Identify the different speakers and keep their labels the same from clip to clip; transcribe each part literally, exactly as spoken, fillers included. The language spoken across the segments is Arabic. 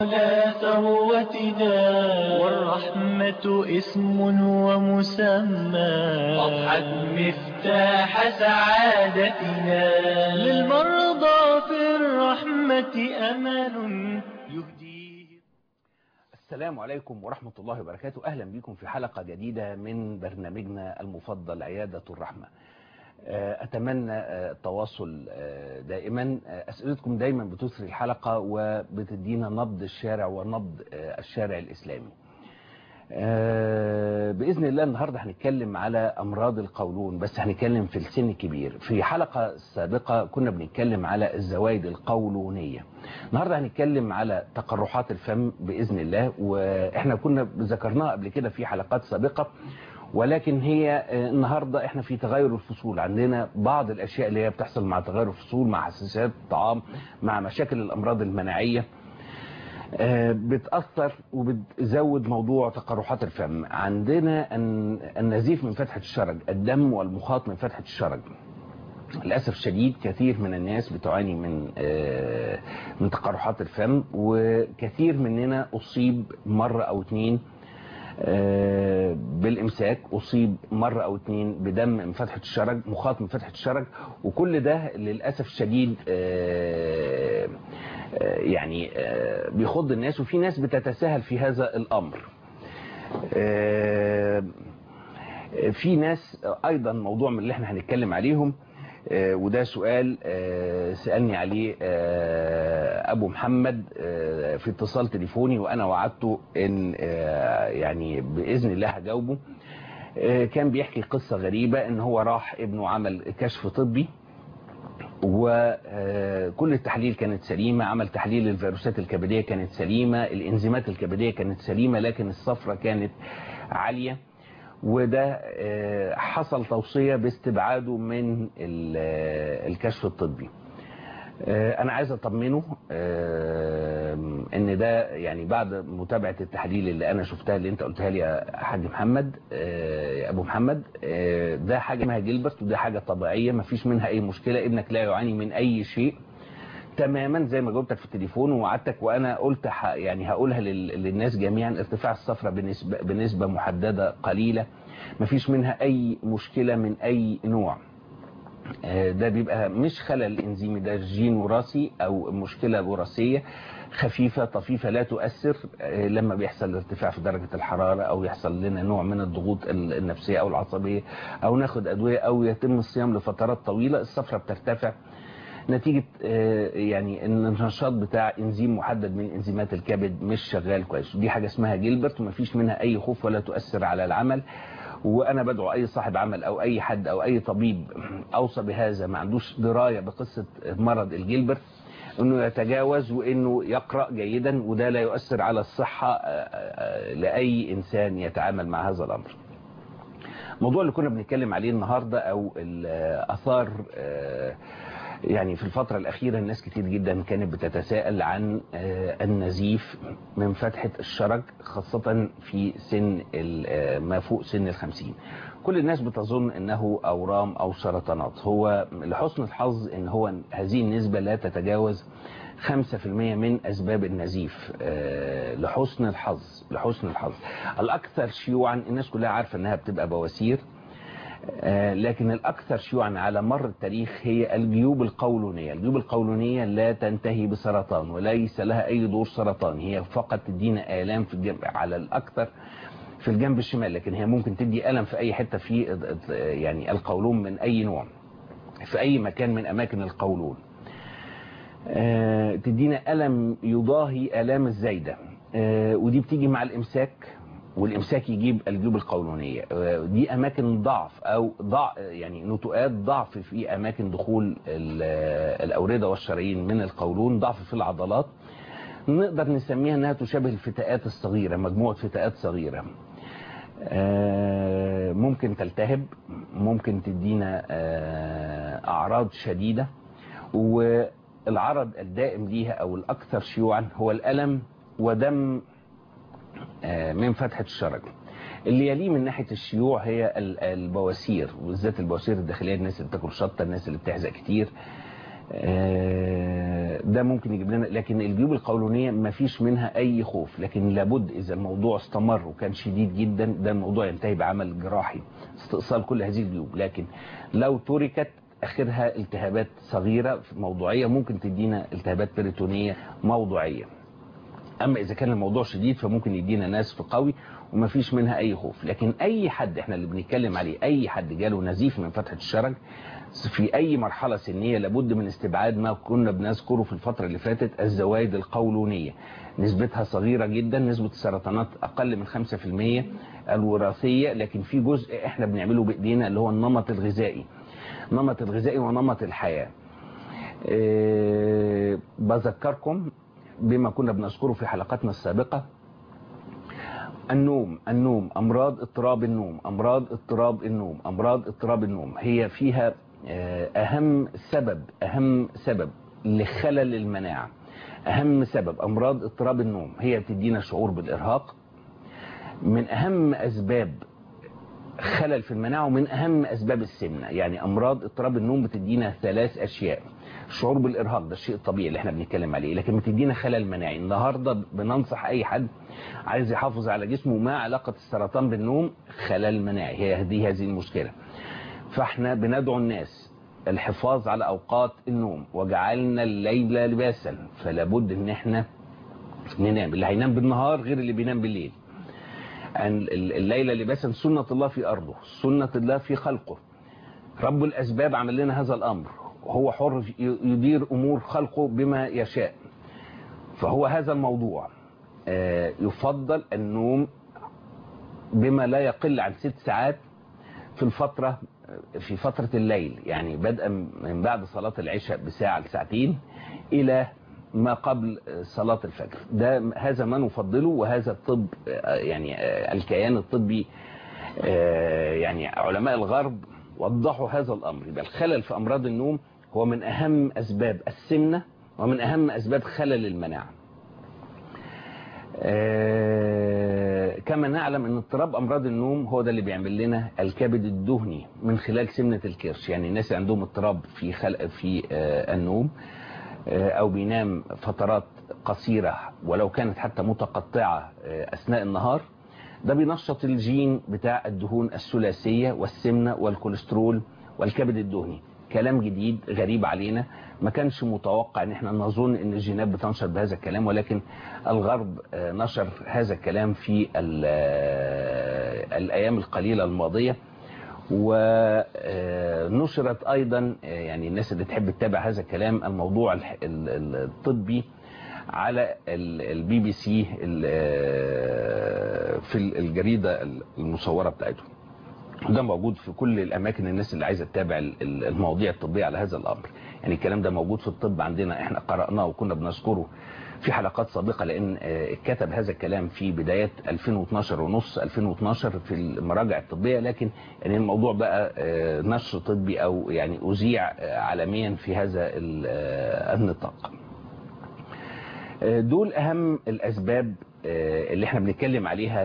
Speaker 1: لا ثروتنا والرحمة اسم ومسمى أضحت مفتاح سعادتنا للمرضى في الرحمة أمل يهديه.
Speaker 2: السلام عليكم ورحمة الله وبركاته. أهلا بكم في حلقة جديدة من برنامجنا المفضل عيادة الرحمة. أتمنى التواصل دائما. أسئلتكم دايما بتثري الحلقة وبتدينا نبض الشارع ونبض الشارع الإسلامي. بإذن الله النهاردة هنتكلم على أمراض القولون، بس هنتكلم في السن الكبير. في حلقة سابقة كنا بنتكلم على الزوايد القولونية. النهاردة هنتكلم على تقرحات الفم بإذن الله، وإحنا كنا ذكرناها قبل كده في حلقات سابقة، ولكن هي النهاردة احنا في تغير الفصول. عندنا بعض الاشياء اللي هي بتحصل مع تغير الفصول، مع حساسيات الطعام، مع مشاكل الامراض المناعية، بتأثر وبتزود موضوع تقرحات الفم. عندنا النزيف من فتحة الشرج، الدم والمخاط من فتحة الشرج. للأسف الشديد كثير من الناس بتعاني من من تقرحات الفم، وكثير مننا أصيب مرة أو اتنين بالامساك، اصيب مرة او اتنين بدم من فتحة الشرج، مخاط من فتحة الشرج، وكل ده للأسف الشديد يعني بيخض الناس، وفي ناس بتتساهل في هذا الامر. في ناس ايضا موضوع من اللي احنا هنتكلم عليهم، وده سؤال سألني عليه أبو محمد في اتصال تليفوني، وأنا وعدته إن يعني بإذن الله هجاوبه. كان بيحكي قصة غريبة، إن هو راح ابنه عمل كشف طبي، وكل التحليل كانت سليمة. عمل تحليل الفيروسات الكبدية كانت سليمة، الإنزيمات الكبدية كانت سليمة، لكن الصفرة كانت عالية، وده حصل توصية باستبعاده من الكشف الطبي. انا عايز اطمنه ان ده يعني بعد متابعة التحليل اللي انا شفتها، اللي انت قلتها لي يا حاج محمد، يا ابو محمد، ده حاجة اسمها جيلبرت، وده حاجة طبيعية مفيش منها اي مشكلة. ابنك لا يعاني من اي شيء تماما، زي ما جاوبتك في التليفون ووعدتك، وانا قلت يعني هقولها للناس جميعا. ارتفاع الصفرة بنسبة, بنسبة محددة قليلة، مفيش منها اي مشكلة من اي نوع. ده بيبقى مش خلل انزيمي، ده جين وراثي او مشكلة وراثية خفيفة طفيفة لا تؤثر. لما بيحصل ارتفاع في درجة الحرارة، او يحصل لنا نوع من الضغوط النفسية او العصبية، او ناخد ادوية، او يتم الصيام لفترات طويلة، الصفرة بترتفع نتيجة يعني ان النشاط بتاع انزيم محدد من انزيمات الكبد مش شغال كويس. دي حاجة اسمها جيلبرت، ومفيش منها اي خوف ولا تؤثر على العمل. وانا بدعو اي صاحب عمل او اي حد او اي طبيب اوصى بهذا ما عندوش دراية بقصة مرض الجيلبرت انه يتجاوز، وانه يقرأ جيدا، وده لا يؤثر على الصحة لاي انسان يتعامل مع هذا الامر. الموضوع اللي كنا بنتكلم عليه النهاردة او الاثار، يعني في الفترة الأخيرة الناس كتير جدا كانت بتتساءل عن النزيف من فتحة الشرج، خاصة في سن ما فوق سن الخمسين. كل الناس بتظن أنه أورام أو سرطانات. هو لحسن الحظ أن هو هذه النسبة لا تتجاوز خمسة في المية من أسباب النزيف. لحسن الحظ لحسن الحظ الأكثر شيوعا، الناس كلها عارفة أنها بتبقى بواسير، لكن الأكثر شيوعا على مر التاريخ هي الجيوب القولونية. الجيوب القولونية لا تنتهي بسرطان، وليس لها أي دور سرطاني، هي فقط تدينا آلام في الجنب، على الأكثر في الجنب الشمال، لكن هي ممكن تدي ألم في أي حتة في يعني القولون من أي نوع، في أي مكان من أماكن القولون. تدينا ألم يضاهي آلام الزايدة، ودي بتيجي مع الإمساك، والإمساك يجيب الجيوب القولونية. دي أماكن ضعف أو ضع يعني نتوءات ضعف في أماكن دخول الأوردة والشرايين من القولون، ضعف في العضلات. نقدر نسميها أنها تشابه الفتاءات الصغيرة، مجموعة فتاءات صغيرة. ممكن تلتهب، ممكن تدينا أعراض شديدة، والعرض الدائم ليها أو الأكثر شيوعا هو الألم ودم من فتحة الشرج. اللي يليه من ناحية الشيوع هي البواسير، وبالذات البواسير الداخلية، الناس اللي بتاكل شطة، الناس اللي بتحزق كتير، ده ممكن يجيب لنا. لكن الجيوب القولونية ما فيش منها اي خوف، لكن لابد اذا الموضوع استمر وكان شديد جدا ده الموضوع ينتهي بعمل جراحي استئصال كل هذه الجيوب. لكن لو تركت اخرها التهابات صغيرة موضوعية ممكن تدينا التهابات بريتونية موضوعية. اما اذا كان الموضوع شديد فممكن يدينا نزف قوي وما فيش منها اي خوف. لكن اي حد احنا اللي بنتكلم عليه اي حد جاله نزيف من فتحة الشرج في اي مرحلة سنية لابد من استبعاد ما كنا بنذكره في الفترة اللي فاتت الزوائد القولونية، نسبتها صغيرة جدا، نسبة السرطانات اقل من خمسة في المية الوراثية. لكن في جزء احنا بنعمله بايدينا اللي هو النمط الغذائي، نمط الغذائي ونمط الحياة. أه بذكركم بما كنا بنذكره في حلقاتنا السابقة، النوم النوم امراض اضطراب النوم امراض اضطراب النوم امراض اضطراب النوم هي فيها اهم سبب اهم سبب لخلل المناعة. اهم سبب امراض اضطراب النوم هي بتدينا شعور بالارهاق، من اهم اسباب خلل في المناعة ومن اهم اسباب السمنة. يعني امراض اضطراب النوم بتدينا ثلاث اشياء، الشعور بالارهاق ده الشيء الطبيعي اللي احنا بنتكلم عليه، لكن بتدينا خلل مناعي. النهاردة بننصح اي حد عايز يحافظ على جسمه، ما علاقة السرطان بالنوم؟ خلل مناعي، هي دي هذه المشكلة. فاحنا بندعو الناس الحفاظ على اوقات النوم، وجعلنا الليل لباسا، فلا بد ان احنا ننام. اللي هينام بالنهار غير اللي بينام بالليل. الليل لباسا سنة الله في ارضه، سنة الله في خلقه، رب الاسباب عمل لنا هذا الامر، وهو حر يدير امور خلقه بما يشاء. فهو هذا الموضوع يفضل النوم بما لا يقل عن ست ساعات في الفترة في فترة الليل، يعني بدءا من بعد صلاة العشاء بساعة لساعتين إلى ما قبل صلاة الفجر. ده هذا ما نفضله، وهذا الطب يعني الكيان الطبي يعني علماء الغرب وضحوا هذا الأمر. يبقى الخلل في أمراض النوم هو من أهم أسباب السمنة ومن أهم أسباب خلل المناعة. آه كما نعلم ان اضطراب امراض النوم هو ده اللي بيعمل لنا الكبد الدهني من خلال سمنة الكرش. يعني الناس عندهم اضطراب في خلق في آه النوم، آه او بينام فترات قصيرة ولو كانت حتى متقطعة آه اثناء النهار، ده بينشط الجين بتاع الدهون الثلاثية والسمنة والكوليسترول والكبد الدهني. كلام جديد غريب علينا، ما كانش متوقع ان احنا نظن ان الجينات بتنشر بهذا الكلام، ولكن الغرب نشر هذا الكلام في الايام القليلة الماضية. ونشرت ايضا يعني الناس اللي تحب تتابع هذا الكلام الموضوع الطبي على البي بي سي في الجريدة المصورة بتاعتهم. ده موجود في كل الاماكن الناس اللي عايزه تتابع المواضيع الطبيه على هذا الامر. يعني الكلام ده موجود في الطب عندنا، احنا قرأناه وكنا بنذكره في حلقات سابقه، لان كتب هذا الكلام في بدايات ألفين واثناشر ونص ألفين واثناشر في المراجع الطبيه. لكن يعني الموضوع بقى نشر طبي او يعني اذيع عالميا في هذا النطاق. دول اهم الاسباب اللي احنا بنتكلم عليها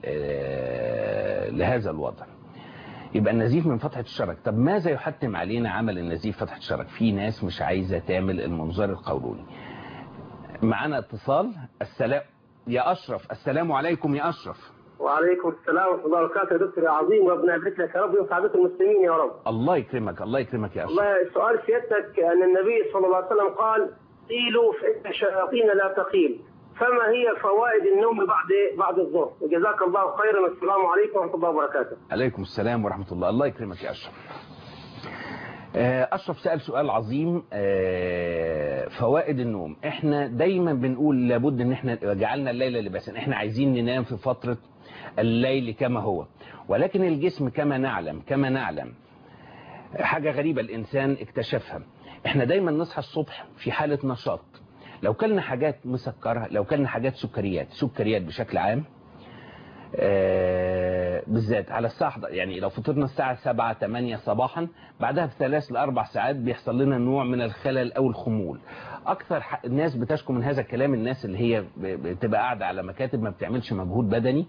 Speaker 2: لهذا الوضع. يبقى النزيف من فتحة الشرج. طب ماذا يحتم علينا عمل النزيف فتحة الشرج؟ في ناس مش عايزة تعمل المنظار القولوني. معانا اتصال. السلام يا أشرف. السلام عليكم يا أشرف.
Speaker 3: وعليكم السلام ورحمة الله وبركاته يا دكتور يا عظيم، وربنا يبارك لك يا رب ويسعدك المسلمين يا رب.
Speaker 2: الله يكرمك الله يكرمك يا أشرف.
Speaker 3: الله سؤال سيادتك أن النبي صلى الله عليه وسلم قال قيلوا فإن الشياطين لا تقيل، فما هي فوائد النوم بعد بعد الظهر؟ وجزاك الله خيرا والسلام عليكم ورحمة الله وبركاته.
Speaker 2: عليكم السلام ورحمة الله. الله يكرمك يا أشرف. أشرف سأل سؤال عظيم. فوائد النوم، احنا دايما بنقول لابد ان احنا جعلنا الليل لباسا، احنا عايزين ننام في فترة الليل كما هو، ولكن الجسم كما نعلم كما نعلم حاجة غريبة الإنسان اكتشفها، احنا دايما نصحى الصبح في حالة نشاط. لو كلنا حاجات مسكرة، لو كلنا حاجات سكريات سكريات بشكل عام آه بالذات على الساعة، يعني لو فطرنا الساعة سبعة ثمانية صباحا، بعدها بثلاث لأربع ساعات بيحصل لنا نوع من الخلل أو الخمول. أكثر الناس بتشكو من هذا الكلام الناس اللي هي بتبقى قاعدة على مكاتب ما بتعملش مجهود بدني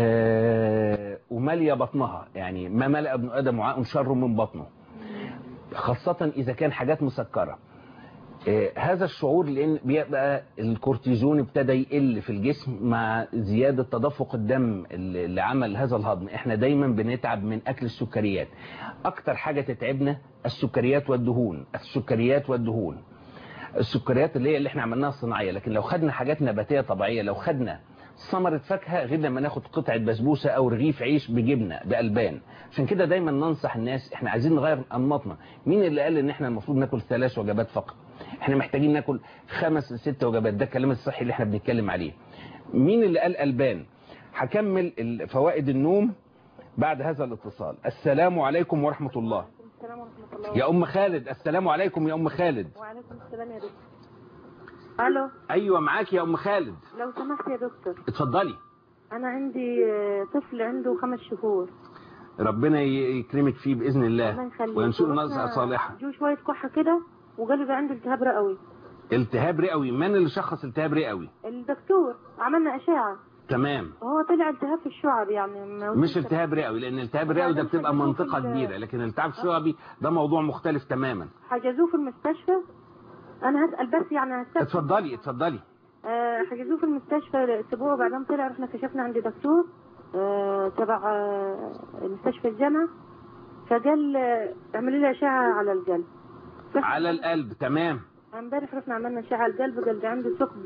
Speaker 2: آه ومالية بطنها، يعني ما ملأ ابن آدم وعاء شر من بطنه. خاصة إذا كان حاجات مسكرة. آه هذا الشعور لأن بيبقى الكورتيزون ابتدى يقل في الجسم مع زيادة تدفق الدم اللي عمل هذا الهضم. احنا دايما بنتعب من أكل السكريات. أكتر حاجة تتعبنا السكريات والدهون، السكريات والدهون. السكريات اللي هي اللي احنا عملناها صناعية، لكن لو خدنا حاجات نباتية طبيعية، لو خدنا ثمرة فاكهة غير لما ناخد قطعة بسبوسة او رغيف عيش بجبنة بألبان. عشان كده دايما ننصح الناس احنا عايزين نغير انماطنا. مين اللي قال ان احنا المفروض ناكل ثلاث وجبات فقط؟ احنا محتاجين ناكل خمس ست وجبات. ده الكلام الصحي اللي احنا بنتكلم عليه. مين اللي قال ألبان؟ هكمل فوائد النوم بعد هذا الاتصال. السلام عليكم ورحمة الله.
Speaker 4: السلام ورحمة الله.
Speaker 2: يا ام خالد. السلام عليكم يا ام خالد.
Speaker 4: وعليكم السلام يا دكتور. الو.
Speaker 2: ايوه معاك يا ام خالد.
Speaker 4: لو سمحت يا دكتور.
Speaker 2: اتفضلي.
Speaker 4: انا عندي طفل عنده خمس شهور.
Speaker 2: ربنا يكرمك فيه باذن الله وينشئ نزعه صالحه.
Speaker 4: جو شويه كحه كده وقال عنده التهاب رئوي.
Speaker 2: التهاب رئوي؟ من اللي شخص التهاب رئوي؟
Speaker 4: الدكتور. عملنا اشعه.
Speaker 2: تمام.
Speaker 4: هو طلع التهاب في الشعب يعني.
Speaker 2: مش التهاب رئوي، لان التهاب الرئوي ده بتبقى منطقه كبيره، لكن التهاب الشعبي ده موضوع مختلف تماما.
Speaker 4: حجزوه في المستشفى. انا هسال بس يعني هسال.
Speaker 2: اتفضلي اتفضلي.
Speaker 4: أه حجزوه في المستشفى اسبوع، وبعدين طلع رحنا كشفنا عند دكتور أه تبع أه مستشفى الجامعه، فقال اعملوا لي اشعه على القلب.
Speaker 2: على القلب. تمام.
Speaker 4: امبارح رحنا عملنا اشعه على القلب، قال ده عنده ثقب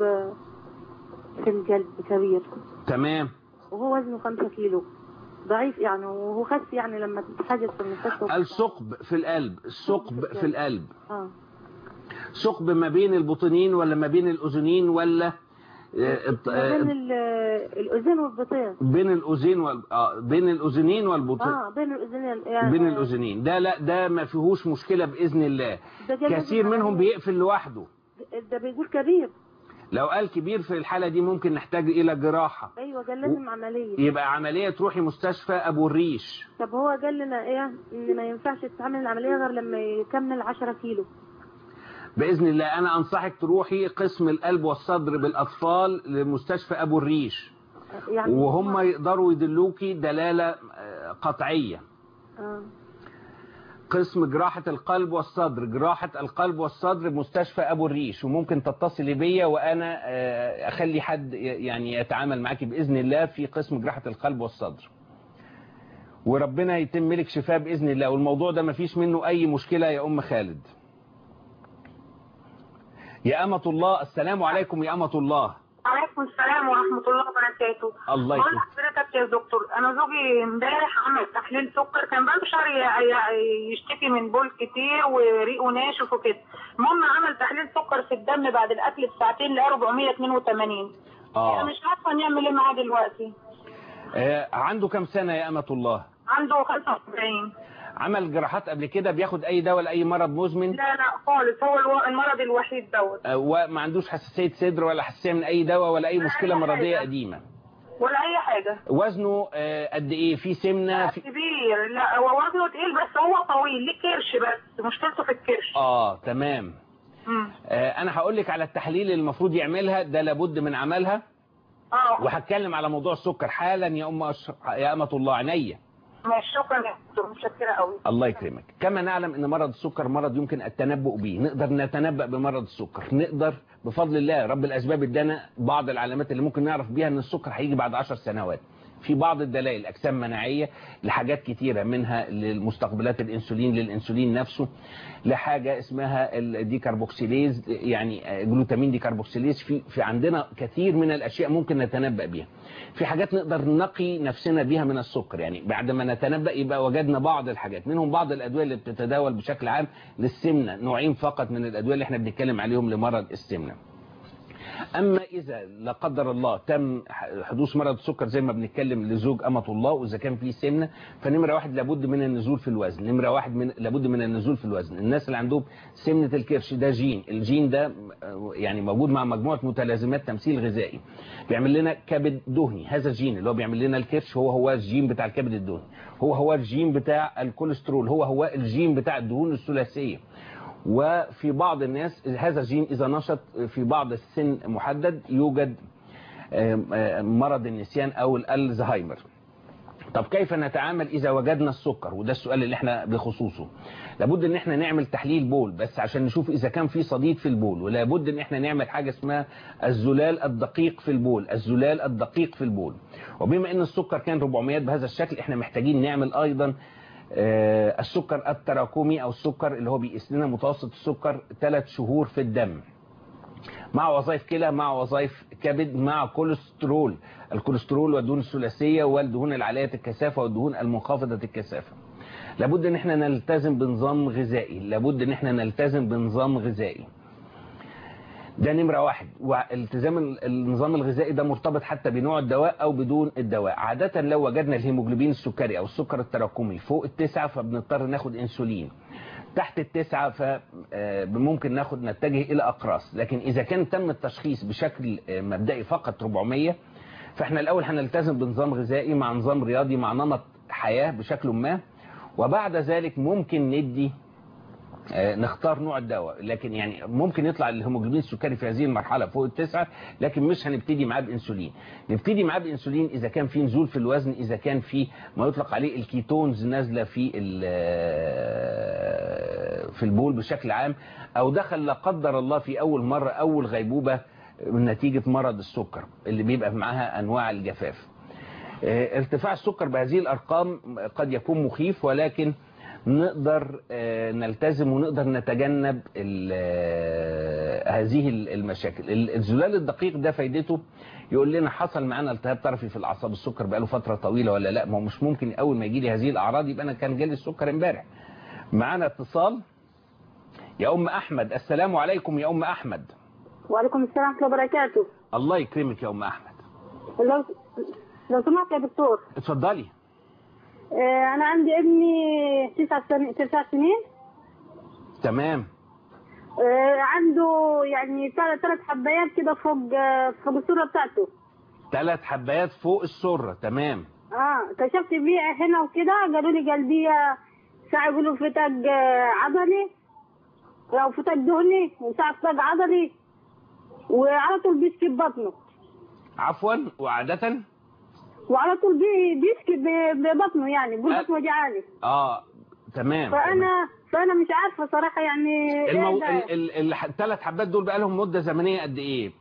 Speaker 4: في القلب كبير.
Speaker 2: تمام.
Speaker 4: وهو وزنه خمسة كيلو، ضعيف يعني، وهو خس يعني لما تتحجز في المستشفى.
Speaker 2: الثقب في القلب. الثقب في القلب.
Speaker 4: اه
Speaker 2: ثقب ما بين البطنين ولا ما بين الاذنين ولا
Speaker 4: ما بين الاذين والبطين؟
Speaker 2: بين الاذين وال... اه بين الاذنين والبطين.
Speaker 4: اه بين الاذنين يعني.
Speaker 2: بين الاذنين. ده لا ده ما فيهوش مشكله باذن الله. كثير منهم بيقفل لوحده.
Speaker 4: ده بيقول كبير.
Speaker 2: لو قال كبير في الحاله دي ممكن نحتاج الى جراحه.
Speaker 4: ايوه قال لازم و... عمليه.
Speaker 2: يبقى عمليه تروحي مستشفى ابو الريش.
Speaker 4: طب هو قال لنا ايه ان ما ينفعش تتعمل العمليه غير لما يكمل عشرة كيلو.
Speaker 2: بإذن الله أنا أنصحك تروحي قسم القلب والصدر بالأطفال لمستشفى أبو الريش، يعني وهم يقدروا يدلوكي دلالة قطعية.
Speaker 4: آه.
Speaker 2: قسم جراحة القلب والصدر، جراحة القلب والصدر بمستشفى أبو الريش، وممكن تتصلي بيا وأنا أخلي حد يعني يتعامل معاكي بإذن الله في قسم جراحة القلب والصدر، وربنا يتم لك شفاء بإذن الله. والموضوع ده مفيش منه أي مشكلة يا أم خالد. يا أمة الله. السلام عليكم يا أمة الله.
Speaker 5: وعليكم السلام ورحمة الله وبركاته.
Speaker 2: الله يكرمك.
Speaker 5: بقول لحضرتك يا دكتور، أنا زوجي امبارح عمل تحليل سكر، كان بقاله شهر يشتكي من بول كتير وريقه ناشف وكده. المهم عمل تحليل سكر في الدم بعد الأكل بساعتين لقى أربعمية اتنين وتمانين.
Speaker 2: اه
Speaker 5: مش عارفة نعمل إيه معاه دلوقتي.
Speaker 2: آه عنده كام سنة يا أمة الله؟
Speaker 5: عنده خمسة وسبعين.
Speaker 2: عمل جراحات قبل كده؟ بياخد اي دواء لاي مرض مزمن؟
Speaker 5: لا لا خالص، هو المرض الوحيد دوت.
Speaker 2: أه وما عندوش حساسية صدر ولا حساسية من اي دواء ولا اي مشكلة مرضية قديمة؟
Speaker 5: ولا اي حاجة.
Speaker 2: وزنه أه قد ايه؟ في سمنة؟
Speaker 5: في... كبير. لا هو وزنه تقيل بس هو طويل، ليه كرش بس مشكلته في الكرش.
Speaker 2: اه تمام. أه انا هقول لك على التحليل اللي المفروض يعملها، ده لابد من عملها.
Speaker 5: اه
Speaker 2: وهتكلم على موضوع السكر حالا يا ام أشر... يا امة الله. عينيا.
Speaker 5: ماشي شكرا يا دكتور، متشكره قوي.
Speaker 2: الله يكرمك. كما نعلم ان مرض السكر مرض يمكن التنبؤ به، نقدر نتنبأ بمرض السكر، نقدر بفضل الله رب الاسباب ادانا بعض العلامات اللي ممكن نعرف بيها ان السكر هيجي بعد عشر سنوات. في بعض الدلائل اجسام مناعيه لحاجات كتيره، منها للمستقبلات الانسولين للانسولين نفسه، لحاجه اسمها الديكربوكسيليز يعني جلوتامين ديكربوكسيليز. في في عندنا كثير من الاشياء ممكن نتنبأ بيها. في حاجات نقدر نقي نفسنا بيها من السكر، يعني بعد ما نتنبأ يبقى وجدنا بعض الحاجات، منهم بعض الادويه اللي بتتداول بشكل عام للسمنه، نوعين فقط من الادويه اللي احنا بنتكلم عليهم لمرض السمنه. اما اذا لا قدر الله تم حدوث مرض السكر زي ما بنتكلم لزوج امة الله، واذا كان في سمنه، فنمره واحد لابد من النزول في الوزن. نمره واحد من لابد من النزول في الوزن. الناس اللي عندهم سمنه الكرش ده جين، الجين ده يعني موجود مع مجموعه متلازمات تمثيل غذائي بيعمل لنا كبد دهني. هذا الجين اللي هو بيعمل لنا الكرش هو هو الجين بتاع الكبد الدهني، هو هو الجين بتاع الكوليسترول، هو هو الجين بتاع الدهون الثلاثيه. وفي بعض الناس هذا الجين إذا نشط في بعض السن محدد يوجد مرض النسيان أو الألزهايمر. طب كيف نتعامل إذا وجدنا السكر؟ وده السؤال اللي احنا بخصوصه. لابد ان احنا نعمل تحليل بول بس عشان نشوف إذا كان في صديد في البول، ولابد ان احنا نعمل حاجة اسمها الزلال الدقيق في البول، الزلال الدقيق في البول. وبما ان السكر كان أربعمائة بهذا الشكل، احنا محتاجين نعمل ايضا آه السكر التراكمي او السكر اللي هو بيقيس لنا متوسط السكر ثلاث شهور في الدم، مع وظائف كلى، مع وظائف كبد، مع كوليسترول، الكوليسترول والدهون الثلاثيه والدهون العاليه الكثافه والدهون المنخفضه الكثافه. لابد ان احنا نلتزم بنظام غذائي، لابد ان احنا نلتزم بنظام غذائي. ده نمرة واحد. والتزام النظام الغذائي ده مرتبط حتى بنوع الدواء او بدون الدواء. عادة لو وجدنا الهيموجلوبين السكري او السكر التراكمي فوق التسعة فبنضطر ناخد انسولين، تحت التسعة فممكن ناخد نتجه الى اقراص. لكن اذا كان تم التشخيص بشكل مبدئي فقط أربعمائة، فاحنا الاول هنلتزم بنظام غذائي مع نظام رياضي مع نمط حياة بشكل ما، وبعد ذلك ممكن ندي نختار نوع الدواء. لكن يعني ممكن يطلع الهيموجلوبين السكري في هذه المرحلة فوق التسعة، لكن مش هنبتدي معاه بانسولين. نبتدي معاه بانسولين اذا كان في نزول في الوزن، اذا كان في ما يطلق عليه الكيتونز نازله في في البول بشكل عام، او دخل لا قدر الله في اول مرة اول غيبوبة من نتيجة مرض السكر اللي بيبقى معاها انواع الجفاف. ارتفاع السكر بهذه الارقام قد يكون مخيف، ولكن نقدر نلتزم ونقدر نتجنب هذه المشاكل. الزلال الدقيق ده فايدته يقول لنا حصل معانا التهاب طرفي في الاعصاب، السكر بقاله فتره طويله ولا لا. ما هو مش ممكن اول ما يجي لي هذه الاعراض يبقى انا كان جالي السكر امبارح. معانا اتصال يا ام احمد. السلام عليكم يا ام احمد.
Speaker 4: وعليكم السلام ورحمه الله وبركاته.
Speaker 2: الله يكرمك يا ام احمد.
Speaker 4: لو لو سمحت يا دكتور.
Speaker 2: اتفضلي.
Speaker 4: انا عندي ابني تسع سنين تسع سنين
Speaker 2: تمام.
Speaker 4: عنده يعني ثلاث حبايات كده فوق فوق السره بتاعته.
Speaker 2: ثلاث حبايات فوق السره. تمام.
Speaker 4: اه كشفت بيه هنا وكده، قالوا لي قلبيه، ساعه يقولوا فتاق عضلي او فتاق دهني، وساعه فتاق عضلي، وعلى طول بيسكب بطنه.
Speaker 2: عفوا. وعاده
Speaker 4: وعلى طول بيسكي ببطنه، يعني بيقول بطنه وجعاني.
Speaker 2: اه تمام.
Speaker 4: فانا
Speaker 2: تمام.
Speaker 4: فانا مش عارفه صراحه يعني
Speaker 2: المو... الثلاث حبات دول بقى لهم مده زمنيه قد ايه؟